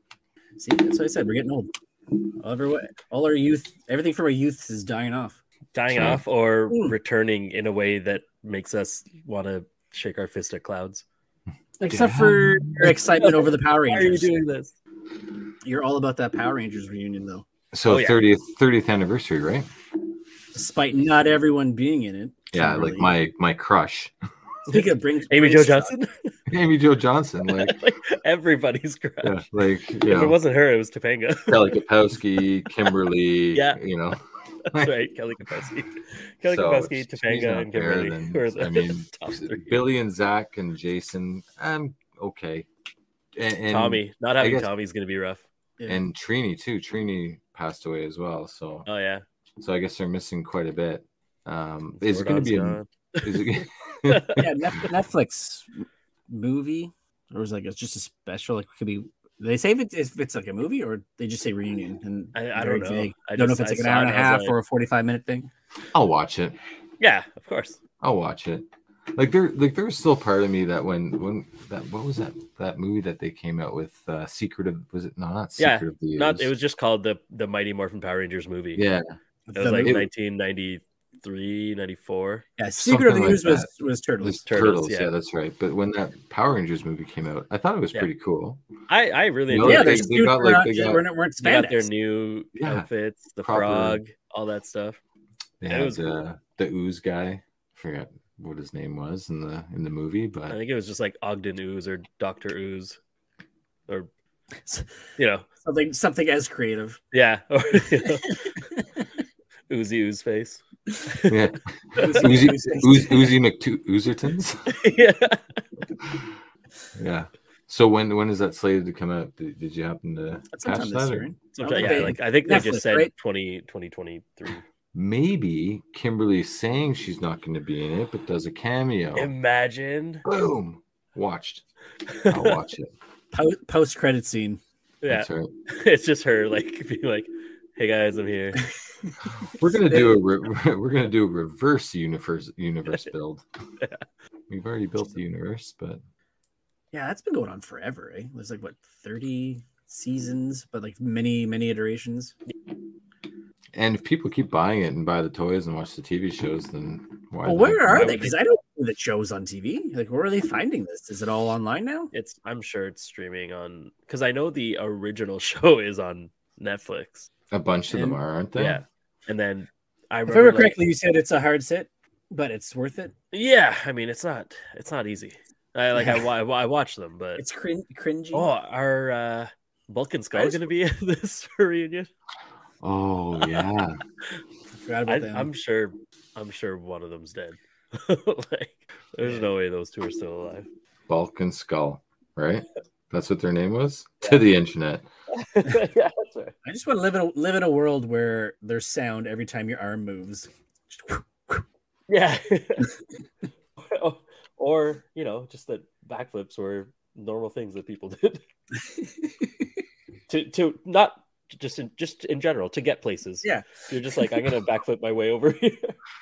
See, that's what I said. We're getting old. All our youth, everything from our youth is dying off. dying True. off or returning in a way that makes us want to shake our fist at clouds. Except for your excitement over the Power Why are you Rangers. doing this? You're all about that Power Rangers reunion, though. So Oh, yeah. 30th anniversary, right? Despite not everyone being in it. Yeah, Kimberly. like my crush, Speaking of bring Amy Jo Johnson? Amy Jo Johnson. Like, Like everybody's crush. yeah, like If it wasn't her, it was Topanga. Kelly Kapowski, Kimberly. Yeah. You know. That's right, Kelly Kapowski. Kelly So, Kapowski, she's Topanga, not and there, Kimberly. then, who are the I mean, top three. Billy and Zach and Jason. Okay. And Tommy. Not I having guess- Tommy's going to be rough. and Trini too. Trini passed away as well. So Oh, yeah. I guess they're missing quite a bit. Is it going to be? Is it? Yeah, Netflix movie, or was like it's just a special? Like, it could be. They say if it's like a movie, or they just say reunion, and I very don't know. vague. I don't know just- if it's like I an hour saw and a it, I was half like- or a 45-minute thing. I'll watch it. Yeah, of course. I'll watch it. There's still part of me that when that what was that movie that they came out with Secret of was it not Yeah, Secret of the Not. Ooze? It was just called the Mighty Morphin Power Rangers movie. Yeah, It was like movie. 1993, 94. Yeah, Secret of the something Ooze like was it Turtles. was Turtles, Turtles. yeah. Yeah, that's right. But when that Power Rangers movie came out, I thought it was Yeah. pretty cool. I really You know, Yeah, enjoyed they- their it. suits they got, were like, not- they got- weren't They got their spandex. new Yeah, outfits, the proper- frog, all that stuff. They It had was cool. the Ooze guy. I forgot what his name was in the movie, I but think it was just like Ogden Ooze or Dr. Ooze, or Something as creative. yeah, or Oozy Ooze face. yeah, Uzi McOozertons. Yeah. Yeah. So when is that slated to come out? Did you happen to That's catch sometime this that? year. Or- Right? Sometime, think yeah, they- like I think they Netflix, just said right? 2023. Maybe Kimberly's saying she's not going to be in it, but does a cameo. Imagine. Boom. Watched. I'll watch it. Post credit scene. Yeah, That's right. it's just her like being like, "Hey guys, I'm here." We're gonna do a reverse universe build. We've already built the universe, but Yeah, that's been going on forever. Eh? There's like what 30 seasons, but like many iterations. and if people keep buying it and buy the toys and watch the TV shows, then why? Well, not? where are why they? would Because I don't see the shows on TV. Like, where are they finding this? Is it all online now? I'm sure it's streaming on because I know the original show is on Netflix. A bunch of them And- are, aren't they? Yeah, and then I If I remember remember like, correctly, you said it's a hard sit, but it's worth it. yeah, I mean it's not easy. I watch them, but It's cringy. oh, are Bulk and Skull I just- going to be in this reunion? Oh yeah. I forgot about them. I'm sure one of them's dead. Like, there's no way those two are still alive. Bulk and Skull, right? That's what their name was to the internet. Yeah, that's right. I just want to live in a world where there's sound every time your arm moves. Yeah. Or just that backflips were normal things that people did to not just in general to get places. Yeah. You're just like, I'm gonna backflip my way over here.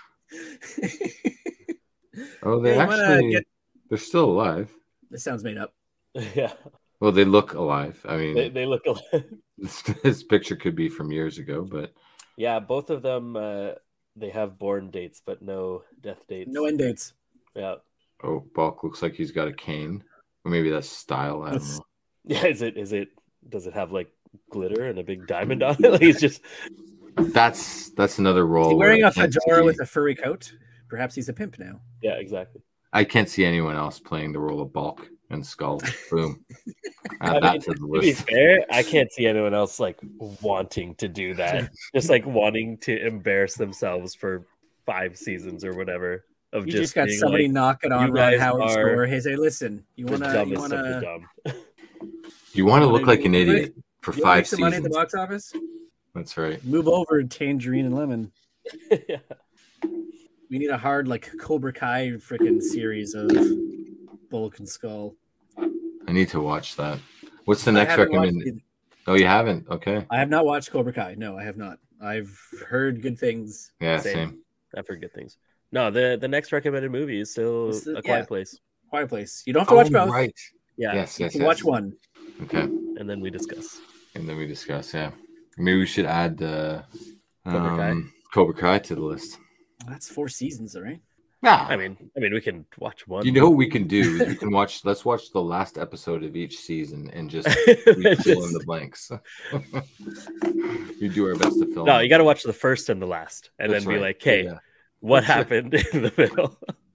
Oh, they Yeah, you wanna actually they're still alive. This sounds made up. Yeah. Well, they look alive. I mean, They look alive. this picture could be from years ago, but Yeah, both of them they have born dates but no death dates. No end dates. Yeah. oh, Bulk looks like he's got a cane, or maybe that's style. I don't That's- know. Yeah, is it does it have like glitter and a big diamond on it? Like, he's just That's another role. Is he where wearing I a can't fedora see- with a furry coat? Perhaps he's a pimp now. yeah, exactly. I can't see anyone else playing the role of Bulk and Skull. Boom. I Add that mean, to the to be list. fair, I can't see anyone else like wanting to do that. Just like wanting to embarrass themselves for 5 seasons or whatever of You just, just got being somebody like, knocking on "You Ron guys Howard's are door. Hey, say, listen, you the wanna dumbest of the dumb. You want to look like an you wanna- idiot for you wanna 5 make some money at the seasons. box office? That's right. Move over Tangerine and Lemon. Yeah. We need a hard like Cobra Kai freaking series of Bulk and Skull. I need to watch that. What's the I next haven't watched recommended? it. Oh, you haven't? Okay. I have not watched Cobra Kai. No, I have not. I've heard good things. Yeah, Same. same. I've heard good things. No, the next recommended movie is still It's the- A Quiet yeah. Place. Quiet Place. You don't have to watch both. Right. Yeah. Yes, You yes, can yes. watch one. Okay. And then we discuss. And then we discuss, yeah. Maybe we should add the Cobra Kai? Cobra Kai to the list. That's 4 seasons, all right? Yeah. I mean, we can watch one. You know what we can do is we can watch. Let's watch the last episode of each season and just fill in the blanks. We do our best to film. No, you got to watch the first and the last, and That's then be right. like, "Hey, what happened in the middle?"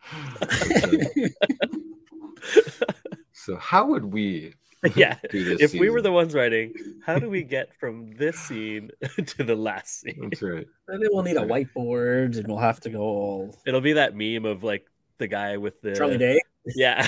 So how would we? Yeah, do this if we were season? the ones writing, how do we get from this scene to the last scene? That's right. And then we'll need a whiteboard, and we'll have to go all It'll be that meme of like the guy with the Charlie Day. Yeah.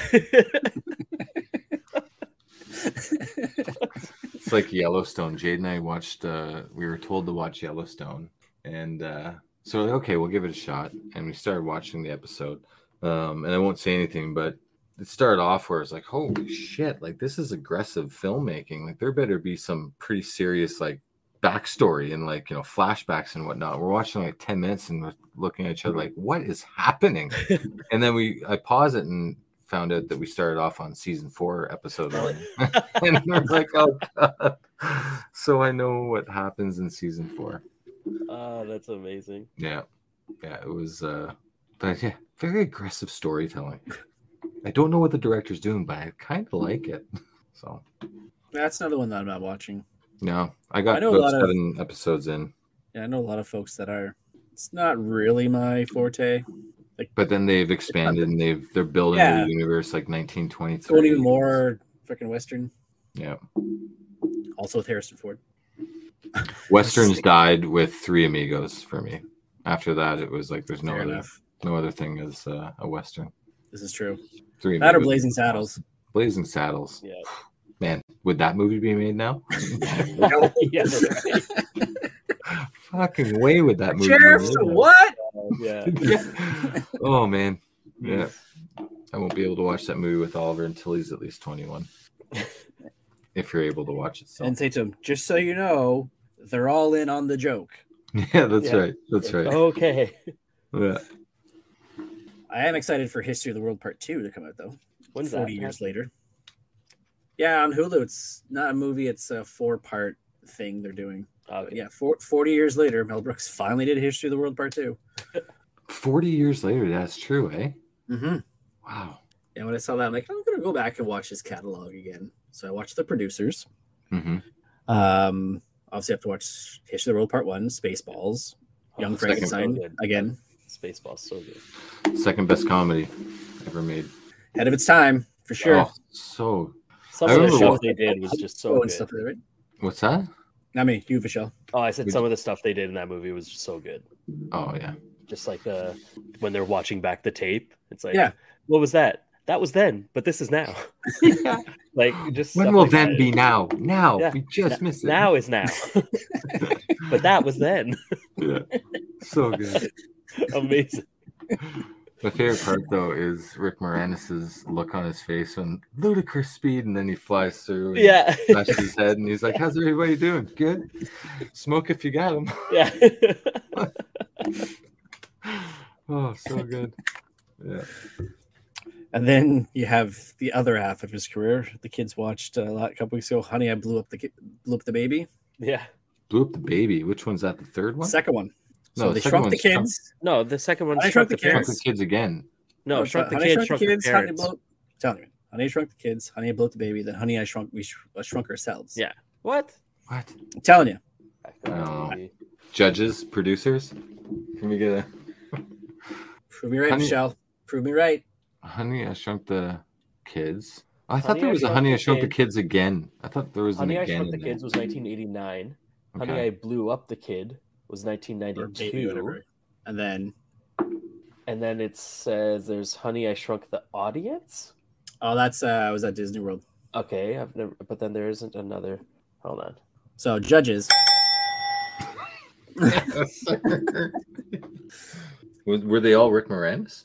It's like Yellowstone. Jade and I watched. We were told to watch Yellowstone, and so okay, we'll give it a shot. And we started watching the episode. And I won't say anything, but it started off where it's like, holy shit, like this is aggressive filmmaking. Like there better be some pretty serious like backstory and like, you know, flashbacks and whatnot. We're watching like 10 minutes and we're looking at each other like, what is happening? And then I paused it and found out that we started off on season 4, episode 1. And we're like, oh god. So I know what happens in season 4. Oh, that's amazing. Yeah. It was but yeah, very aggressive storytelling. I don't know what the director's doing, but I kind of like it. So That's another one that I'm not watching. no, I got know a about lot of- 7 episodes in, Yeah, I know a lot of folks that are. It's not really my forte. but then they've expanded and they're building Yeah. the universe like 1923. Going even more freaking Western. Yeah, Also with Harrison Ford. Westerns died with Three Amigos for me. After that, it was like there's Fair no enough. other thing as a Western. This is true. Three That or Amigos. Blazing Saddles. Blazing Saddles. Yeah. Man, would that movie be made now? Yeah. Right. Fucking way would that movie Sheriff, be so made now. what? Yeah. Oh man, yeah. I won't be able to watch that movie with Oliver until he's at least 21. If you're able to watch it. So. And say to him, just so you know, they're all in on the joke. Yeah, that's Yeah. right. That's right. Okay. Yeah. I am excited for History of the World Part 2 to come out, though. When's 40 that? years later. Yeah, on Hulu. It's not a movie. It's a 4-part thing they're doing. But Okay. yeah, 40 years later, Mel Brooks finally did History of the World Part 2. 40 years later, that's true, eh? Mm-hmm. Wow. And when I saw that, I'm like, I'm going to go back and watch his catalog again. So I watched The Producers. Mm-hmm. Obviously, I have to watch History of the World Part 1, Spaceballs, Young Oh, second Frankenstein so good. again. Spaceball's so good. Second best comedy ever made. Ahead of its time, for sure. Oh, so Some I of the remember stuff what- they did was just so and good. stuff, right? what's that? Not me, you, Michelle. Oh, I said some of the stuff they did in that movie was just so good. Oh yeah. Just like when they're watching back the tape, it's like, Yeah. what was that? That was then, but this is now. Like just When stuff will like then that. be now? Now. Yeah. We just missed it. Now is now. But that was then. Yeah. So good. Amazing. My favorite part though is Rick Moranis's look on his face when ludicrous speed, and then he flies through. And Yeah. smashes his head, and he's like, "How's everybody doing? Good. Smoke if you got them." Yeah. Oh, so good. Yeah. And then you have the other half of his career. The kids watched a couple weeks ago, Honey, I Blew Up the Baby. Yeah. Blew up the baby. Which one's that? The third one? Second one. So No, they the second shrunk the one's Shrunk- kids. No, the second one I shrunk the Shrunk the Shrunk parents. the kids again. No, shrunk the Honey, kids, shrunk the Honey, parents. Telling you, Honey, I Shrunk the Kids, Honey, I Blew Up the Baby, then Honey, I Shrunk Ourselves. Yeah. What? What? I'm telling you. Oh. Judges, producers. Can we get a Prove me right, Honey- Michelle. Prove me right. Honey, I Shrunk the Kids? I thought Honey, there I was a Shrunk Honey, the I Shrunk the Kids. Kids again. I thought there was an Honey, I again. Shrunk the in there. Kids was 1989. Honey, Okay. I Blew Up the Kid was Or Baby, 1992. whatever. And then, And then it says there's Honey, I Shrunk the Audience. oh, that's was at Disney World. Okay, I've never, but then there isn't another. Hold on. So, judges. Were they all Rick Moranis?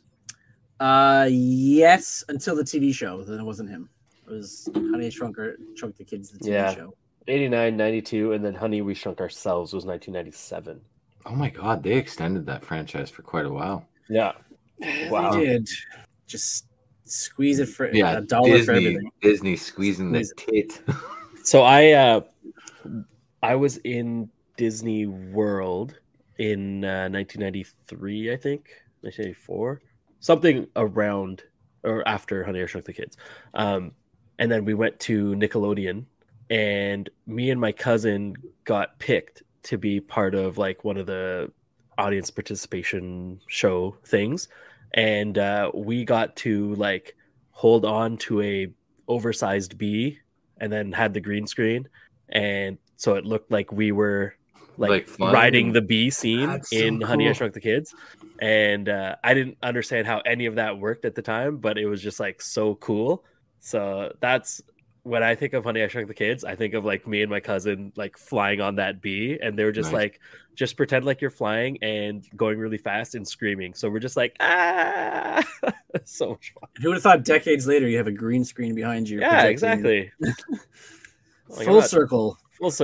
Yes, until the TV show. Then it wasn't him. It was Honey, I Shrunk the Kids, the TV Yeah. show. 89, 92, and then Honey, We Shrunk Ourselves was 1997. Oh my god, they extended that franchise for quite a while. Yeah. Wow. They did. Just squeeze it for Yeah, a dollar for Disney, everything. Disney squeezing the tit. So I was in Disney World in 1993, I think 1994, something around or after Honey I Shrunk the Kids. And then we went to Nickelodeon, and me and my cousin got picked to be part of like one of the audience participation show things, and we got to like hold on to a oversized bee, and then had the green screen, and so it looked like we were like riding the bee scene. That's in so Honey I Shrunk the Kids. And I didn't understand how any of that worked at the time, but it was just like so cool. So that's when I think of Honey I Shrunk the Kids, I think of like me and my cousin like flying on that bee, and they were just like, just pretend like you're flying and going really fast and screaming. So we're just like, ah, so much fun. Who would have thought decades later you have a green screen behind you? Yeah, exactly. Full circle,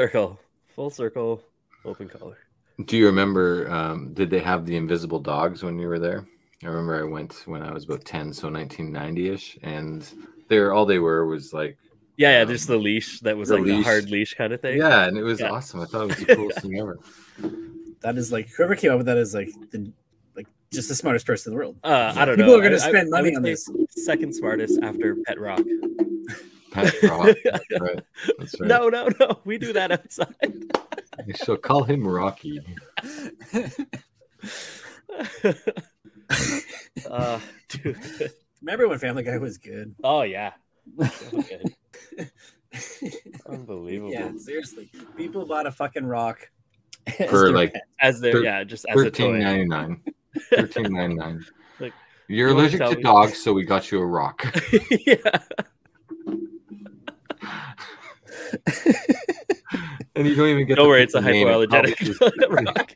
open color. Do you remember, did they have the invisible dogs when you were there? I remember I went when I was about 10, so 1990-ish, and all they were was like... Yeah, just the leash that was like a hard leash kind of thing. Yeah, and it was awesome. I thought it was the coolest thing ever. That is like, whoever came up with that is like just the smartest person in the world. I don't know. People are going to spend money on this. Second smartest after Pet Rock. Pet Rock. That's right. That's right. No. We do that outside. I shall call him Rocky. Dude. Remember when Family Guy was good? Oh yeah. So good. Unbelievable. Yeah, seriously. People bought a fucking rock for like as their just as a toy. $13.99. $13.99. Like, you're allergic to dogs, so we got you a rock. Yeah. And you don't even get. Don't worry, it's a hypoallergenic rock.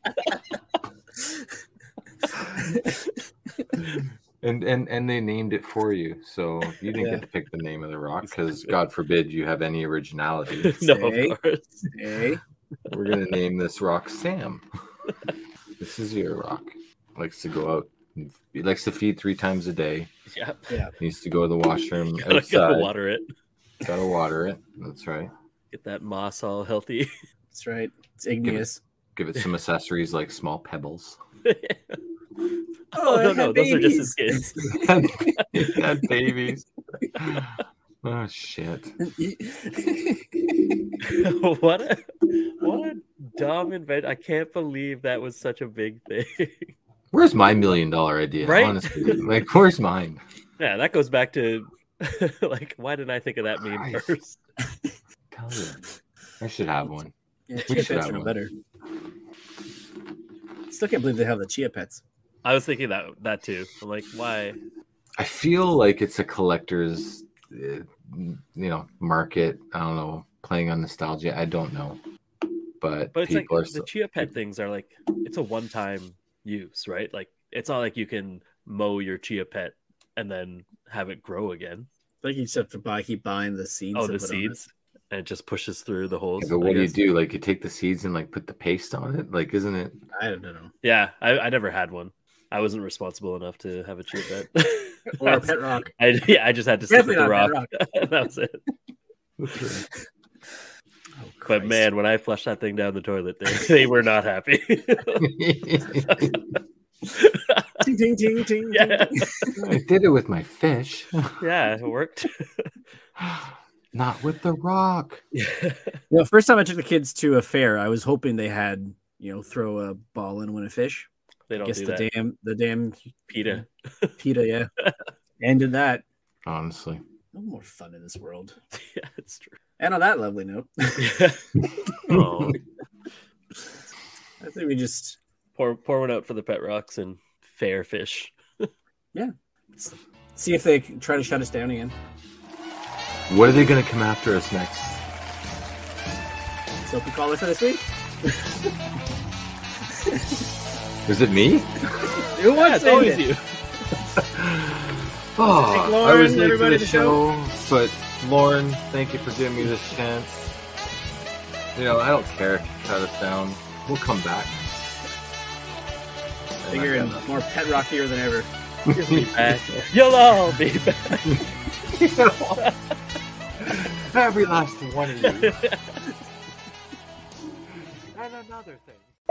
And they named it for you, so you didn't get to pick the name of the rock because God forbid you have any originality. No, of course. We're gonna name this rock Sam. This is your rock. Likes to go out. He likes to feed 3 times a day. Yeah. Needs to go to the washroom outside. Gotta water it. Gotta water it. That's right. Get that moss all healthy. That's right. It's igneous. Give it some accessories like small pebbles. No, those are just his kids. Had babies. Oh shit! What a dumb invention! I can't believe that was such a big thing. Where's my $1 million idea? Right? Honestly, like, where's mine? Yeah, that goes back to like, why didn't I think of that meme first? Tell you, I should have one. Yeah, Chia Pets are better. Still can't believe they have the Chia Pets. I was thinking that too. I'm like, why? I feel like it's a collector's, market. I don't know, playing on nostalgia. I don't know, but it's like the Chia Pet things are like, it's a one-time use, right? Like, it's not like you can mow your Chia Pet and then have it grow again. Like you just have to keep buying the seeds. Oh, the seeds. And it just pushes through the holes. Yeah, but what do you do? Like, you take the seeds and like put the paste on it? Like, isn't it? I don't know. Yeah, I never had one. I wasn't responsible enough to have a Chia Pet. Or a pet rock. I just had to stick with the rock. That was it. But man, when I flushed that thing down the toilet, they were not happy. Ting, ting, ting, ting. Yeah. I did it with my fish. Yeah, it worked. Not with the rock. First time I took the kids to a fair, I was hoping they had, throw a ball and win a fish. They don't do that. The damn PETA, yeah. Ended that. Honestly. No more fun in this world. Yeah, it's true. And on that lovely note. Oh. I think we just pour one out for the pet rocks and fair fish. Yeah. See if they try to shut us down again. What are they going to come after us next? Soapy caller for this week? Is it me? Who wants it's always you. Oh, Lauren, I was late for the show, but Lauren, thank you for giving me this chance. I don't care if you shut us down. We'll come back. Bigger and more pet rockier than ever. You'll be back. You'll all be back. Every last one of you. And another thing.